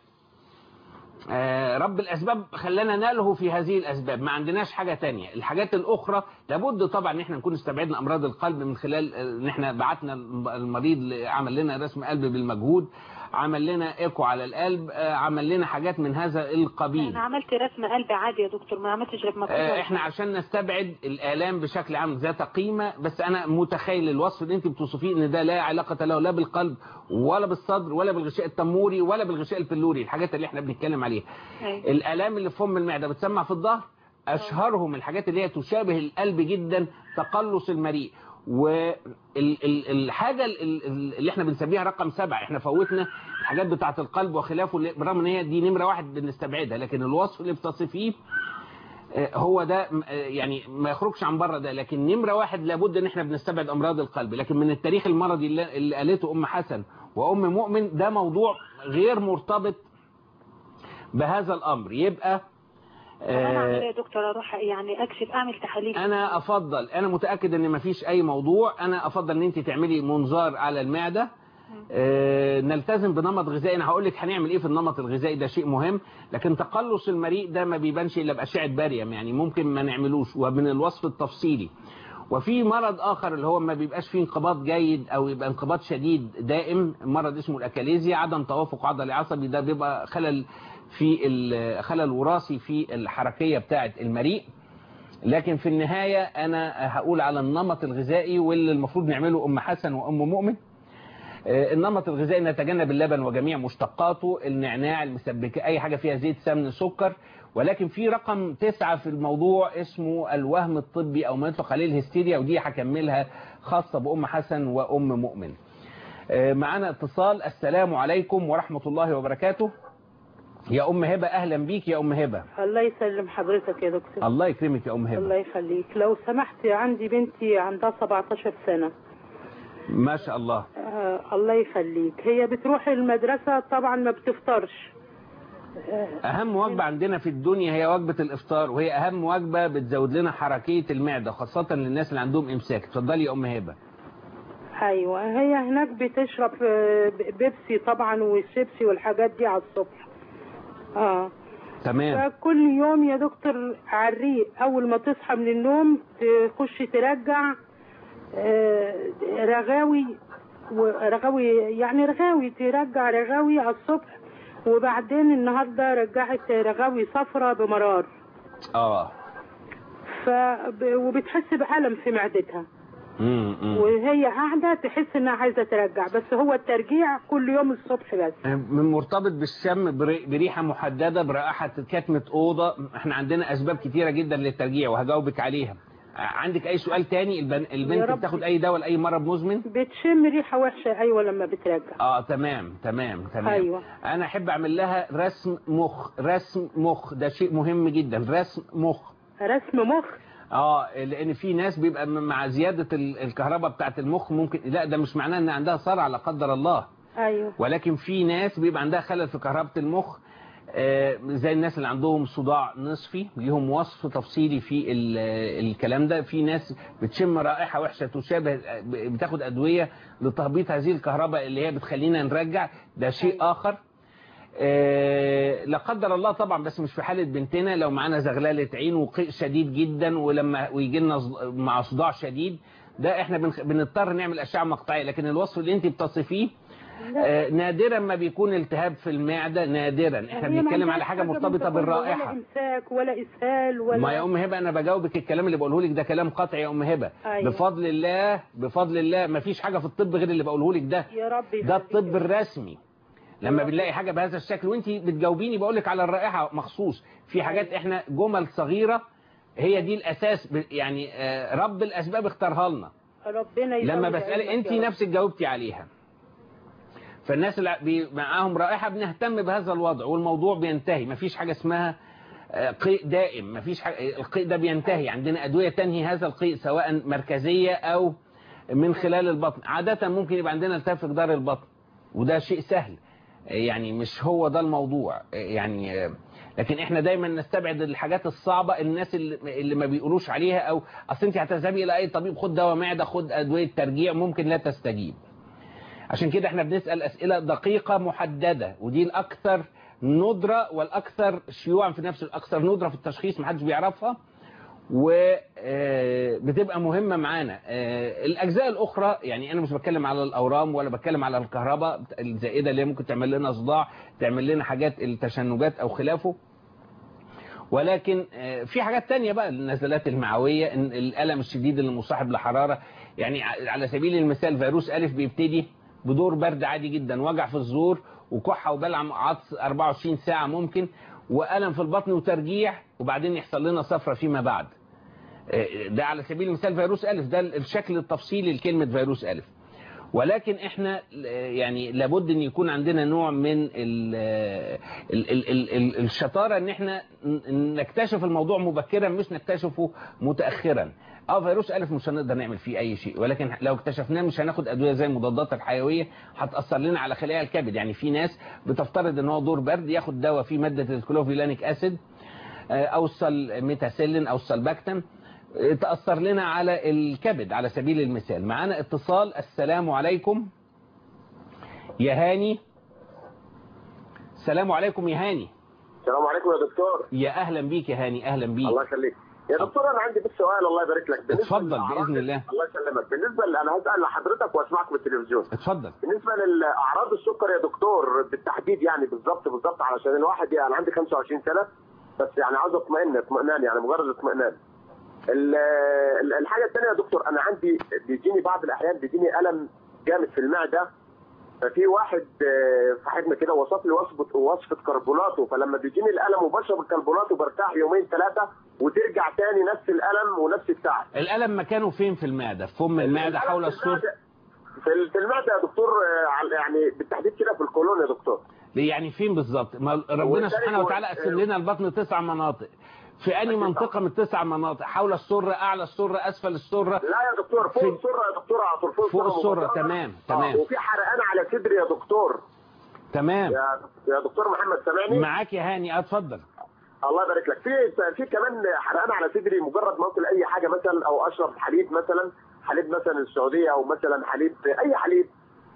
Speaker 2: آه رب الاسباب خلانا نلهو في هذه الاسباب، ما عندناش حاجة تانية. الحاجات الاخرى لابد طبعا ان احنا نكون استبعدنا امراض القلب من خلال ان احنا بعتنا المريض عمل لنا رسم قلب بالمجهود، عمل لنا ايكو على القلب، عمل لنا حاجات من هذا القبيل.
Speaker 10: انا عملت رسم قلب عادي يا دكتور، ما عملتش غير مجهود.
Speaker 2: احنا عشان نستبعد الالام بشكل عام ذات قيمه، بس انا متخيل الوصف اللي انت بتوصفيه ان ده لا علاقه له لا بالقلب ولا بالصدر ولا بالغشاء التموري ولا بالغشاء البلوري، الحاجات اللي احنا بنتكلم عليها. أيوة. الالام اللي في فم المعده بتسمع في الظهر، اشهرهم الحاجات اللي هي تشابه القلب جدا تقلص المريء. والحاجة اللي احنا بنسميها رقم سبعة، احنا فوتنا الحاجات بتاعة القلب وخلافه برغم ان هي دي نمرة واحد بنستبعدها، لكن الوصف اللي بتصفيه هو ده يعني ما يخرجش عن بره ده، لكن نمرة واحد لابد ان احنا بنستبعد امراض القلب. لكن من التاريخ المرضي اللي قالته ام حسن وام مؤمن ده موضوع غير مرتبط بهذا الامر. يبقى
Speaker 10: انا اعمل ايه يا دكتور؟ اروح يعني اكشف اعمل تحاليل؟
Speaker 2: انا افضل، انا متاكد ان مفيش اي موضوع، انا افضل ان انت تعملي منظار على المعده. آه نلتزم بنمط غذائي، انا هقول لك هنعمل ايه في النمط الغذائي، ده شيء مهم. لكن تقلص المريء ده ما بيبانش الا باشعه باريم، يعني ممكن ما نعملوش ومن الوصف التفصيلي. وفي مرض اخر اللي هو ما بيبقاش فيه انقباض جيد او يبقى انقباض شديد دائم، مرض اسمه الاكاليزيا، عدم توافق عضلي عصبي، ده بيبقى خلل في الخلل الوراثي في الحركية بتاعة المريء. لكن في النهاية أنا هقول على النمط الغذائي واللي المفروض نعمله أم حسن وأم مؤمن. النمط الغذائي نتجنب اللبن وجميع مشتقاته، النعناع، المسبكات، أي حاجة فيها زيت، سمن، سكر. ولكن في رقم تسعة في الموضوع اسمه الوهم الطبي أو ما يطلق عليه الهستيريا، ودي هكملها خاصة بأم حسن وأم مؤمن. معنا اتصال. السلام عليكم ورحمة الله وبركاته. يا أم هبة أهلا بيك يا أم هبة.
Speaker 11: الله يسلم حضرتك يا دكتور.
Speaker 2: الله يكرمك يا أم هبة.
Speaker 11: الله يخليك. لو سمحت عندي بنتي عندها سبعتاشر سنة.
Speaker 2: ما شاء الله.
Speaker 11: آه الله يخليك. هي بتروح المدرسة طبعا ما بتفطرش.
Speaker 2: آه أهم وجبة عندنا في الدنيا هي وجبة الإفطار، وهي أهم وجبة بتزود لنا حركية المعدة خاصة للناس اللي عندهم إمساك. اتفضلي يا أم هبة.
Speaker 11: أيوة هي هناك بتشرب بيبسي طبعا والشيبسي والحاجات دي على الصبح. اه
Speaker 2: تمام.
Speaker 11: فكل يوم يا دكتور على الريق اول ما تصحى من النوم تخش ترجع آه رغاوي ورغاوي يعني رغاوي ترجع رغاوي على الصبح، وبعدين النهارده رجعت رغاوي صفرة بمرار.
Speaker 2: اه
Speaker 11: ف وبتحس بألم في معدتها.
Speaker 2: امم
Speaker 11: وهي قاعده تحس انها عايزه ترجع، بس هو الترجيع كل يوم الصبح بس.
Speaker 2: من مرتبط بالشم، بريحه محدده، برائحه كتمه اوضه. احنا عندنا اسباب كتيره جدا للترجيع وهجاوبك عليها. عندك اي سؤال تاني؟ البنت بتاخد اي دواء لاي مرض مزمن؟
Speaker 11: بتشم ريحه وحشه ايوه لما بترجع.
Speaker 2: اه تمام تمام تمام.
Speaker 11: ايوه
Speaker 2: انا احب اعمل لها رسم مخ. رسم مخ ده شيء مهم جدا. رسم مخ.
Speaker 11: رسم مخ
Speaker 2: اه لان في ناس بيبقى مع زيادة الكهرباء بتاعت المخ ممكن، لا ده مش معناه ان عندها صرع لا قدر الله.
Speaker 11: ايوه.
Speaker 2: ولكن في ناس بيبقى عندها خلل في كهرباء المخ، آه زي الناس اللي عندهم صداع نصفي، ليهم وصف تفصيلي في الكلام ده. في ناس بتشم رائحة وحشة تشابه، بتاخد ادوية لتهبيط هذه الكهرباء اللي هي بتخلينا نرجع، ده شيء أيوة. اخر. آه لا قدر الله طبعا، بس مش في حالة بنتنا. لو معانا زغلالة عين وقيء شديد جدا ولما ويجي لنا مع صداع شديد، ده احنا بنضطر نعمل اشعه مقطعيه. لكن الوصف اللي انت بتصفيه آه نادرا ما بيكون التهاب في المعده، نادرا. احنا بنتكلم على حاجه مرتبطه بالرائحه.
Speaker 11: ولا امساك ولا اسهال ولا.
Speaker 2: ما يا ام هبه انا بجاوبك، الكلام اللي بقوله لك ده كلام قطعي يا ام هبه.
Speaker 11: أيوة.
Speaker 2: بفضل الله بفضل الله ما فيش حاجه في الطب غير اللي بقوله لك ده.
Speaker 11: يا رب
Speaker 2: ده الطب الرسمي. لما بنلاقي حاجة بهذا الشكل وانت بتجاوبيني بقولك على الرائحة مخصوص. في حاجات احنا جمل صغيرة هي دي الاساس، يعني رب الاسباب اختارها لنا.
Speaker 11: ربنا
Speaker 2: لما بسألك انت نفسك جاوبتي عليها. فالناس اللي معاهم رائحة بنهتم بهذا الوضع والموضوع بينتهي. مفيش حاجة اسمها قيء دائم، مفيش حاجة. القيء ده بينتهي. عندنا ادوية تنهي هذا القيء سواء مركزية او من خلال البطن. عادة ممكن يبقى عندنا التهاب في جدار البطن وده شيء سهل، يعني مش هو ده الموضوع يعني. لكن احنا دايما نستبعد الحاجات الصعبة، الناس اللي, اللي ما بيقولوش عليها، او اصل انت هتذهبي الى اي طبيب خد دواء معدة خد ادوية ترجيع، ممكن لا تستجيب. عشان كده احنا بنسأل اسئلة دقيقة محددة، ودي الاكثر ندرة والاكثر شيوعا في نفس الاكثر ندرة في التشخيص محدش بيعرفها، وبتبقى مهمة معانا. الأجزاء الأخرى يعني أنا مش بتكلم على الأورام ولا بتكلم على الكهرباء الزائدة اللي ممكن تعمل لنا صداع، تعمل لنا حاجات التشنجات أو خلافه. ولكن في حاجات تانية بقى، النزلات المعوية، الألم الشديد اللي مصاحب لحرارة. يعني على سبيل المثال فيروس ألف بيبتدي بدور برد عادي جدا، وجع في الزور وكحة وبلع عطس أربعة وعشرين ساعة ممكن، وألم في البطن وترجيع، وبعدين يحصل لنا صفرة فيما بعد. ده على سبيل المثال فيروس ألف، ده الشكل التفصيلي لكلمة فيروس ألف. ولكن احنا يعني لابد ان يكون عندنا نوع من ال ال ال ال الشطارة ان احنا نكتشف الموضوع مبكرا مش نكتشفه متأخرا. اه فيروس ألف مش هنقدر نعمل فيه اي شيء، ولكن لو اكتشفناه مش هناخد ادوية زي المضادات الحيوية هتأثر لنا على خلايا الكبد. يعني في ناس بتفترض ان هو دور برد ياخد دواء فيه مادة الكلوفيلانيك اسيد او السالميتاسيلين او السالباكتام تأثر لنا على الكبد على سبيل المثال. معانا اتصال. السلام عليكم يا هاني. السلام عليكم يا هاني.
Speaker 12: السلام عليكم يا دكتور.
Speaker 2: يا اهلا بيك يا هاني. اهلا بيك.
Speaker 12: الله يخليك. يا دكتور انا عندي بس سؤال الله يبارك لك.
Speaker 2: اتفضل باذن الله.
Speaker 12: الله يسلمك. بالنسبه ل... انا هسال لحضرتك واسمعك بالتلفزيون.
Speaker 2: اتفضل.
Speaker 12: بالنسبه لاعراض السكر يا دكتور بالتحديد يعني بالظبط بالظبط علشان الواحد يعني انا عندي خمسة وعشرين سنه بس يعني عاوز اطمئن اطمئنان يعني مجرد اطمئنان. الحاجه الثانيه يا دكتور انا عندي بيجيني بعض الاحيان بيجيني الم جامد في المعده. ففي واحد صاحبنا كده وصف لي وصفه وصفه كربوناتو فلما بيجيني الالم وبشرب الكربوناتو برتاح يومين ثلاثه وترجع تاني نفس الالم ونفس التعب.
Speaker 2: الالم مكانه فين في المعده؟ في فم المعده حول الصدر؟
Speaker 12: في المعده يا دكتور يعني بالتحديد كده في القولون يا دكتور.
Speaker 2: يعني فين بالظبط؟ ربنا سبحانه وتعالى قسم لنا البطن تسع مناطق. في أي منطقة من التسع مناطق؟ حول السرة، أعلى السرة، أسفل السرة؟
Speaker 12: لا يا دكتور فوق السرة يا دكتور على طول فوق,
Speaker 2: فوق السرة. تمام تمام.
Speaker 12: وفي حرقان على صدري يا دكتور.
Speaker 2: تمام
Speaker 12: يا يا دكتور محمد سامعني؟
Speaker 2: معاك يا هاني اتفضل.
Speaker 12: الله يبارك لك. في في كمان حرقان على صدري مجرد ما اكل اي حاجه مثلا او اشرب حليب مثلا حليب مثلا السعوديه او مثلا حليب اي حليب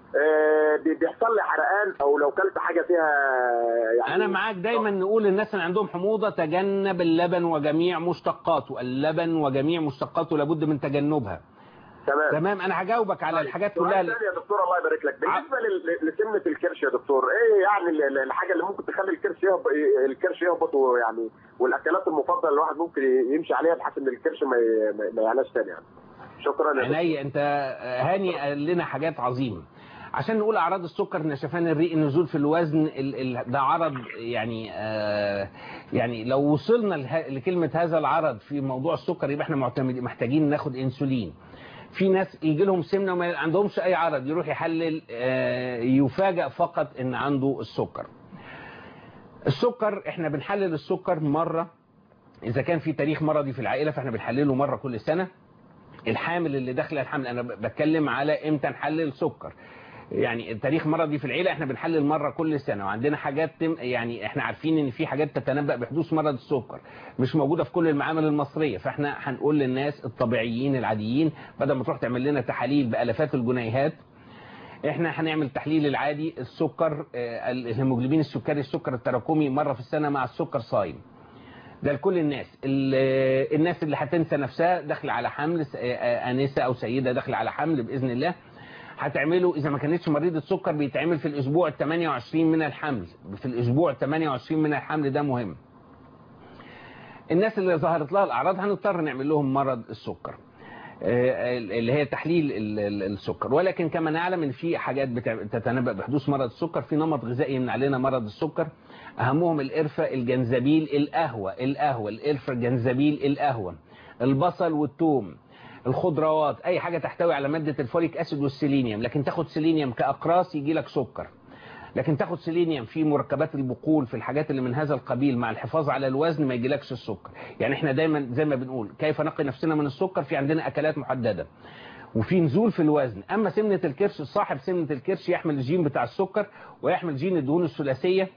Speaker 12: بيحصل لي حرقان او لو كلت حاجه فيها يعني.
Speaker 2: انا معاك دايما نقول للناس اللي عندهم حموضه تجنب اللبن وجميع مشتقاته. اللبن وجميع مشتقاته لابد من تجنبها.
Speaker 12: تمام
Speaker 2: تمام. انا هجاوبك على الحاجات كلها.
Speaker 12: يا دكتور الله يبارك لك. بالنسبه لسمنه الكرش يا دكتور ايه يعني الحاجه اللي ممكن تخلي الكرش يهبط الكرش يهبط ويعني والاكلات المفضله الواحد ممكن يمشي عليها بحيث ان الكرش ما ما يعلاش تاني يعني. شكرا يا دكتور.
Speaker 2: عينيا. انت هاني قال لنا حاجات عظيمه. عشان نقول اعراض السكر نشفان الريق النزول في الوزن ال ال ده عرض يعني آه يعني لو وصلنا لكلمه هذا العرض في موضوع السكر يبقى احنا معتمدين محتاجين ناخد انسولين. في ناس يجي لهم سمنه وما عندهمش اي عرض يروح يحلل آه يفاجئ فقط ان عنده السكر. السكر احنا بنحلل السكر مره اذا كان في تاريخ مرضي في العائله فاحنا بنحلله مره كل سنه. الحامل اللي داخله الحمل انا بتكلم على امتى نحلل سكر. يعني التاريخ مرضي في العيله احنا بنحلل مره كل سنه وعندنا حاجات يعني احنا عارفين ان في حاجات تتنبأ بحدوث مرض السكر مش موجوده في كل المعامل المصريه فاحنا هنقول للناس الطبيعيين العاديين بدل ما تروح تعمل لنا تحاليل بالافات الجنيهات احنا هنعمل تحليل العادي السكر الهيموجلوبين السكري السكر التراكمي مره في السنه مع السكر صايم. ده لكل الناس. الناس اللي هتنسى نفسها داخله على حمل انسه او سيده داخله على حمل باذن الله هتعمله اذا ما كانتش مريضه سكر بيتعمل في الاسبوع الثمانية وعشرين من الحمل. في الاسبوع الثمانية وعشرين من الحمل ده مهم. الناس اللي ظهرت لها الاعراض هنضطر نعمل لهم مرض السكر اللي هي تحليل السكر. ولكن كما نعلم ان في حاجات تتنبأ بحدوث مرض السكر. في نمط غذائي يمنع علينا مرض السكر اهمهم القرفه الجنزبيل القهوه القهوه القرفه الجنزبيل القهوه البصل والثوم الخضروات اي حاجه تحتوي على ماده الفوليك اسيد والسيلينيوم. لكن تاخد سيلينيوم كاقراص يجي لك سكر. لكن تاخد سيلينيوم في مركبات البقول في الحاجات اللي من هذا القبيل مع الحفاظ على الوزن ما يجيلكش السكر. يعني احنا دايما زي ما بنقول كيف نقي نفسنا من السكر في عندنا اكلات محدده وفي نزول في الوزن. اما سمنه الكرش صاحب سمنه الكرش يحمل الجين بتاع السكر ويحمل جين الدهون الثلاثيه.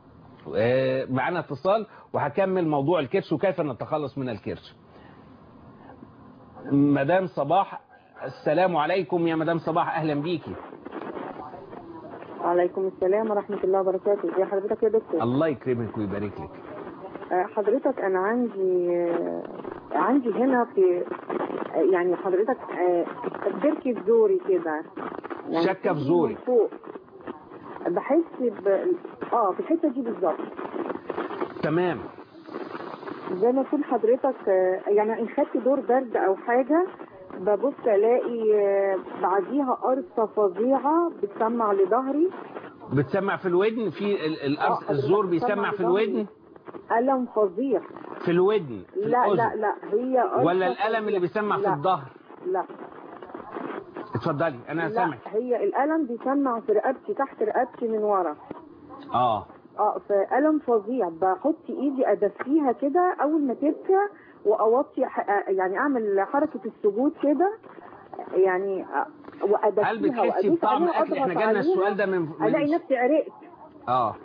Speaker 2: معنا اتصال وهكمل موضوع الكرش وكيف نتخلص من الكرش. مدام صباح السلام عليكم يا مدام صباح اهلا بيكي.
Speaker 13: وعليكم السلام ورحمة الله وبركاته. ازي حضرتك يا دكتور؟
Speaker 2: الله يكرمك ويبارك لك.
Speaker 13: حضرتك انا عندي عندي هنا في يعني حضرتك بركة زوري كده
Speaker 2: يعني شكة في زوري
Speaker 13: فوق بحس ب... اه في الحتة دي بالظبط.
Speaker 2: تمام.
Speaker 13: زي ما يكون حضرتك يعني ان خدت دور برد او حاجة ببص الاقي بعديها قرصة فظيعة بتسمع لظهري.
Speaker 2: بتسمع في الودن في القرص الزور بيسمع في الودن.
Speaker 13: ألم فظيع
Speaker 2: في الودن في
Speaker 13: لا
Speaker 2: الأذن.
Speaker 13: لا لا هي قرصة
Speaker 2: ولا الألم اللي بيسمع في الظهر؟
Speaker 13: لا
Speaker 2: اتفضلي انا سامعك.
Speaker 13: هي الألم بيسمع في رقبتي تحت رقبتي من ورا.
Speaker 2: اه
Speaker 13: اه فألم فظيع بحط ايدي ادفيها كده اول ما تركع واوطي يعني اعمل حركة السجود كده يعني وادفيها.
Speaker 2: هل بتحسي بطعم اكل؟ احنا جالنا السؤال ده من, من
Speaker 13: الاقي نفسي عرقت.
Speaker 2: اه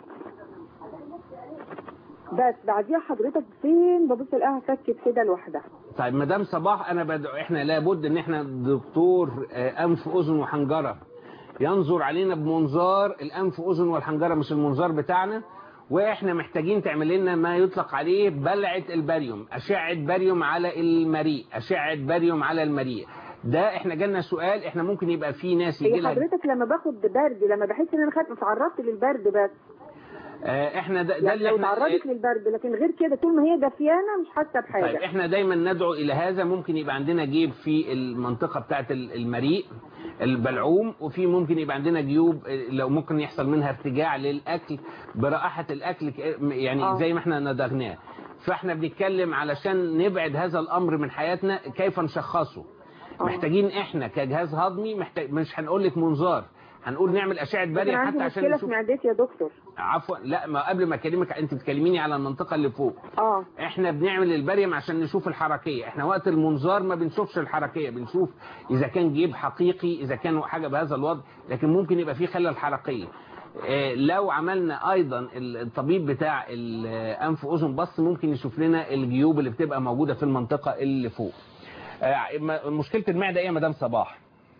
Speaker 13: بس بعديها حضرتك فين ببص الاقيها فكت كده لوحدها.
Speaker 2: طيب مدام صباح انا بدعو احنا لابد ان احنا دكتور انف اذن وحنجره ينظر علينا بمنظار الانف اذن والحنجره مش المنظار بتاعنا واحنا محتاجين تعمل لنا ما يطلق عليه بلعة الباريوم، اشعة باريوم على المريء، اشعة باريوم على المريء. ده احنا جالنا سؤال، احنا ممكن يبقى في ناس يجي لها.
Speaker 13: هي حضرتك لما باخد برد، لما بحس ان انا خدت اتعرضت للبرد بس.
Speaker 2: اه احنا ده, ده
Speaker 13: يعني
Speaker 2: اللي
Speaker 13: لو
Speaker 2: احنا
Speaker 13: اتعرضت للبرد، لكن غير كده طول ما هي دافيانه مش حاسه بحاجه.
Speaker 2: طيب احنا دايما ندعو الى هذا. ممكن يبقى عندنا جيب في المنطقه بتاعه المريء البلعوم، وفي ممكن يبقى عندنا جيوب لو ممكن يحصل منها ارتجاع للاكل برائحه الاكل، يعني آه. زي ما احنا ندغناه. فاحنا بنتكلم علشان نبعد هذا الامر من حياتنا كيف نشخصه. آه. محتاجين احنا كجهاز هضمي محتاج، مش هنقول لك منظار، هنقول نعمل اشعه باريوم حتى عشان
Speaker 13: نشوف. مشكله في معدتي يا دكتور.
Speaker 2: عفوا، لا ما قبل ما اكلمك انت بتكلميني على المنطقه اللي فوق.
Speaker 13: اه
Speaker 2: احنا بنعمل الباريوم عشان نشوف الحركيه. احنا وقت المنظار ما بنشوفش الحركيه، بنشوف اذا كان جيب حقيقي، اذا كان حاجه بهذا الوضع، لكن ممكن يبقى فيه خلل حركيه. اه لو عملنا ايضا الطبيب بتاع الانف واذن بص ممكن يشوف لنا الجيوب اللي بتبقى موجوده في المنطقه اللي فوق. اه مشكله المعده ايه يا مدام صباح؟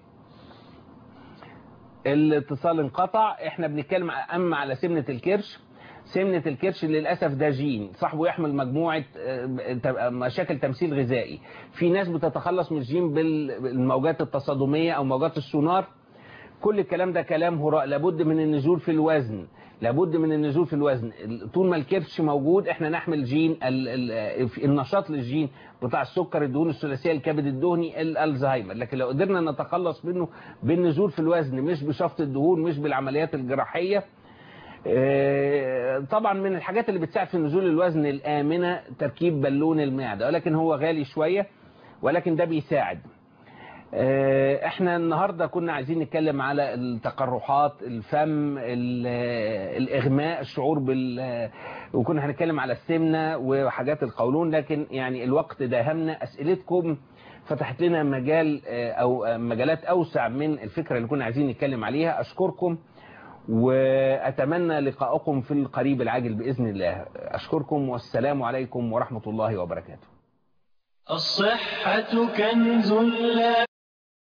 Speaker 2: الاتصال انقطع. احنا بنتكلم اما على سمنة الكرش. سمنة الكرش للأسف ده جين صاحبه يحمل مجموعة مشاكل تمثيل غذائي. في ناس بتتخلص من الجين بالموجات التصادمية أو موجات السونار. كل الكلام ده كلام هراء. لابد من النزول في الوزن، لابد من النزول في الوزن. طول ما الكرش موجود احنا نحمل جين النشاط للجين بتاع السكر، الدهون الثلاثيه، الكبد الدهني، الالزهايمر. لكن لو قدرنا نتخلص منه بالنزول في الوزن، مش بشفط الدهون، مش بالعمليات الجراحيه. طبعا من الحاجات اللي بتساعد في نزول الوزن الآمنة تركيب بالون المعدة، ولكن هو غالي شوية، ولكن ده بيساعد. احنا النهاردة كنا عايزين نتكلم على التقرحات، الفم، الاغماء، الشعور بال وكنا هنتكلم على السمنة وحاجات القولون، لكن يعني الوقت داهمنا. اسئلتكم فتحت لنا مجال او مجالات اوسع من الفكرة اللي كنا عايزين نتكلم عليها. اشكركم واتمنى لقاءكم في القريب العاجل باذن الله. اشكركم والسلام عليكم ورحمة الله وبركاته.
Speaker 1: الصحة كنز لا